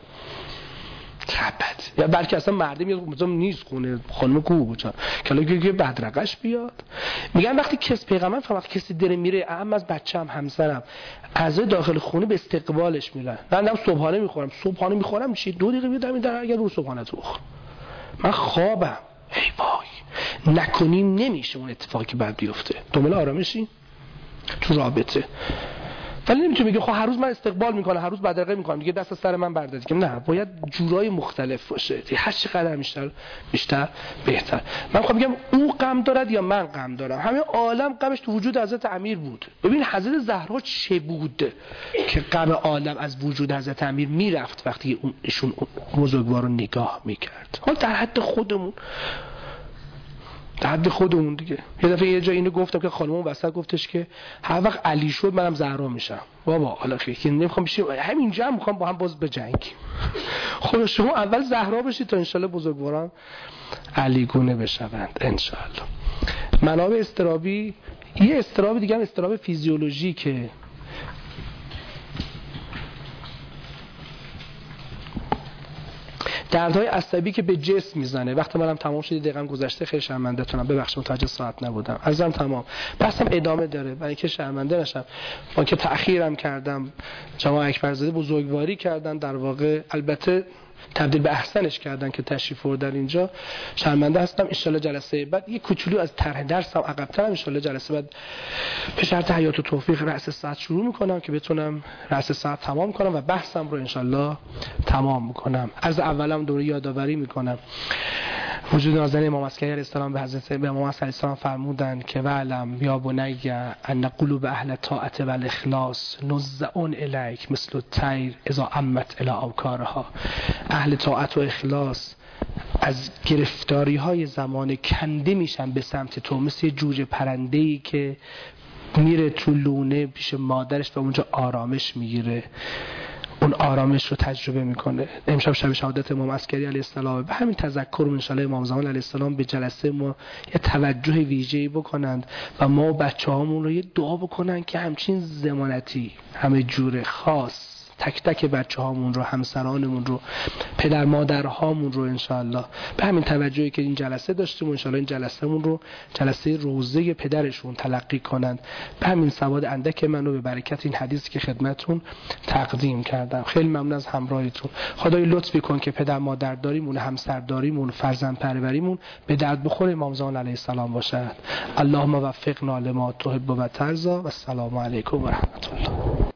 تبت یا بلکه اصلا مردم مثلا نیست خونه خانم کو بچا که بدرقش بیاد. میگن وقتی کس پیغمبر وقتی کسی داره میره اهم از بچه‌م همسرم اعضای داخل خونه به استقبالش میرن. من صبحانه میخورم چی 2 دقیقه میدم در اگر رو صبحانه تو بخور من خوابم ای وای نکنیم نمیشه اون اتفاقی که بعد بیفته. دنبال آرامشی تو رابطه. ولی نمیتونی بگی خب هر روز من استقبال میکنم هر روز بدرقه میکنم دیگه دست از سر من برداری که نه، باید جورای مختلف باشه. هر چقدر بیشتر بهتر. من خب میگم او غم دارد یا من غم دارم. همه عالم غمش تو وجود حضرت امیر بود. ببین حضرت زهرا چه بود که غم عالم از وجود حضرت امیر میرفت وقتی ایشون بزرگوار رو نگاه میکرد. حالا در حد خودمون دیگه. یه دفعه یه جای اینو گفتم که خانمون وسط گفتش که هر وقت علی شد منم زهرا میشم. بابا حالا که نمیخوام بشیم همینجا میخوام با هم باز بجنگیم. خب شما اول زهرا بشید تا انشالله بزرگواران علی گونه بشوند انشالله. منابع استرابی یه استراب دیگه هم استراب فیزیولوژی که دردهای عصبی که به جسم میزنه. وقتی منم تمام شد دقیقاً گذشته خیلی شرمنده‌تونم ببخشید متوجه ساعت نبودم عزیزم تمام بحثم ادامه داره برای اینکه شرمنده نشم. با که تأخیرم کردم جناب اکبرزاده بزرگواری کردن در واقع البته تبدیل به احسنش کردن که تشریف آوردن اینجا شرمنده هستم. ان شاءالله جلسه بعد یه کوچولو از طرح درسم عقب‌ترم ان شاءالله جلسه بعد به شرط حیات و توفیق رأس ساعت شروع میکنم که بتونم رأس ساعت تمام کنم و بحثم رو ان شاءالله تمام میکنم. از اولم دوره یادآوری میکنم وجود نازنین امام عسکری علیه السلام به حضرت امام علیه السلام فرمودند که وعلم یا بنی ان قلوب اهل الطاعه والاخلاص نزعون الیک مثل الطیر اذا عمت الی اوکارها. اهل طاعت و اخلاص از گرفتاری های زمان کنده میشن به سمت تو مثل جوجه پرنده‌ای که میره تو لونه پیش مادرش و اونجا آرامش میگیره، اون آرامش رو تجربه میکنه. امشب شب شهادت امام عسکری علیه السلام، به همین تذکر ان شاء الله امام زمان علیه السلام به جلسه ما یه توجه ویژه‌ای بکنند و ما بچه‌هامون رو یه دعا بکنن که همچین ضمانتی همه جوره خاص تک تک بچه‌هامون رو، همسرانمون رو، پدر مادرهامون رو انشاءالله به همین توجهی که این جلسه داشتیم انشاءالله این جلسه‌مون رو جلسه روزه پدرشون تلقی کنند. به همین سواد اندک منو به برکت این حدیثی که خدمتتون تقدیم کردم. خیلی ممنون از همراهیتون. خدای لطفی کن که پدر مادر داریمون، همسر داریمون، فرزند پروریمون به درد بخور امام زمان علیه السلام باشد. اللهم وفقنا لما تحب و ترضا و السلام علیکم و رحمت الله.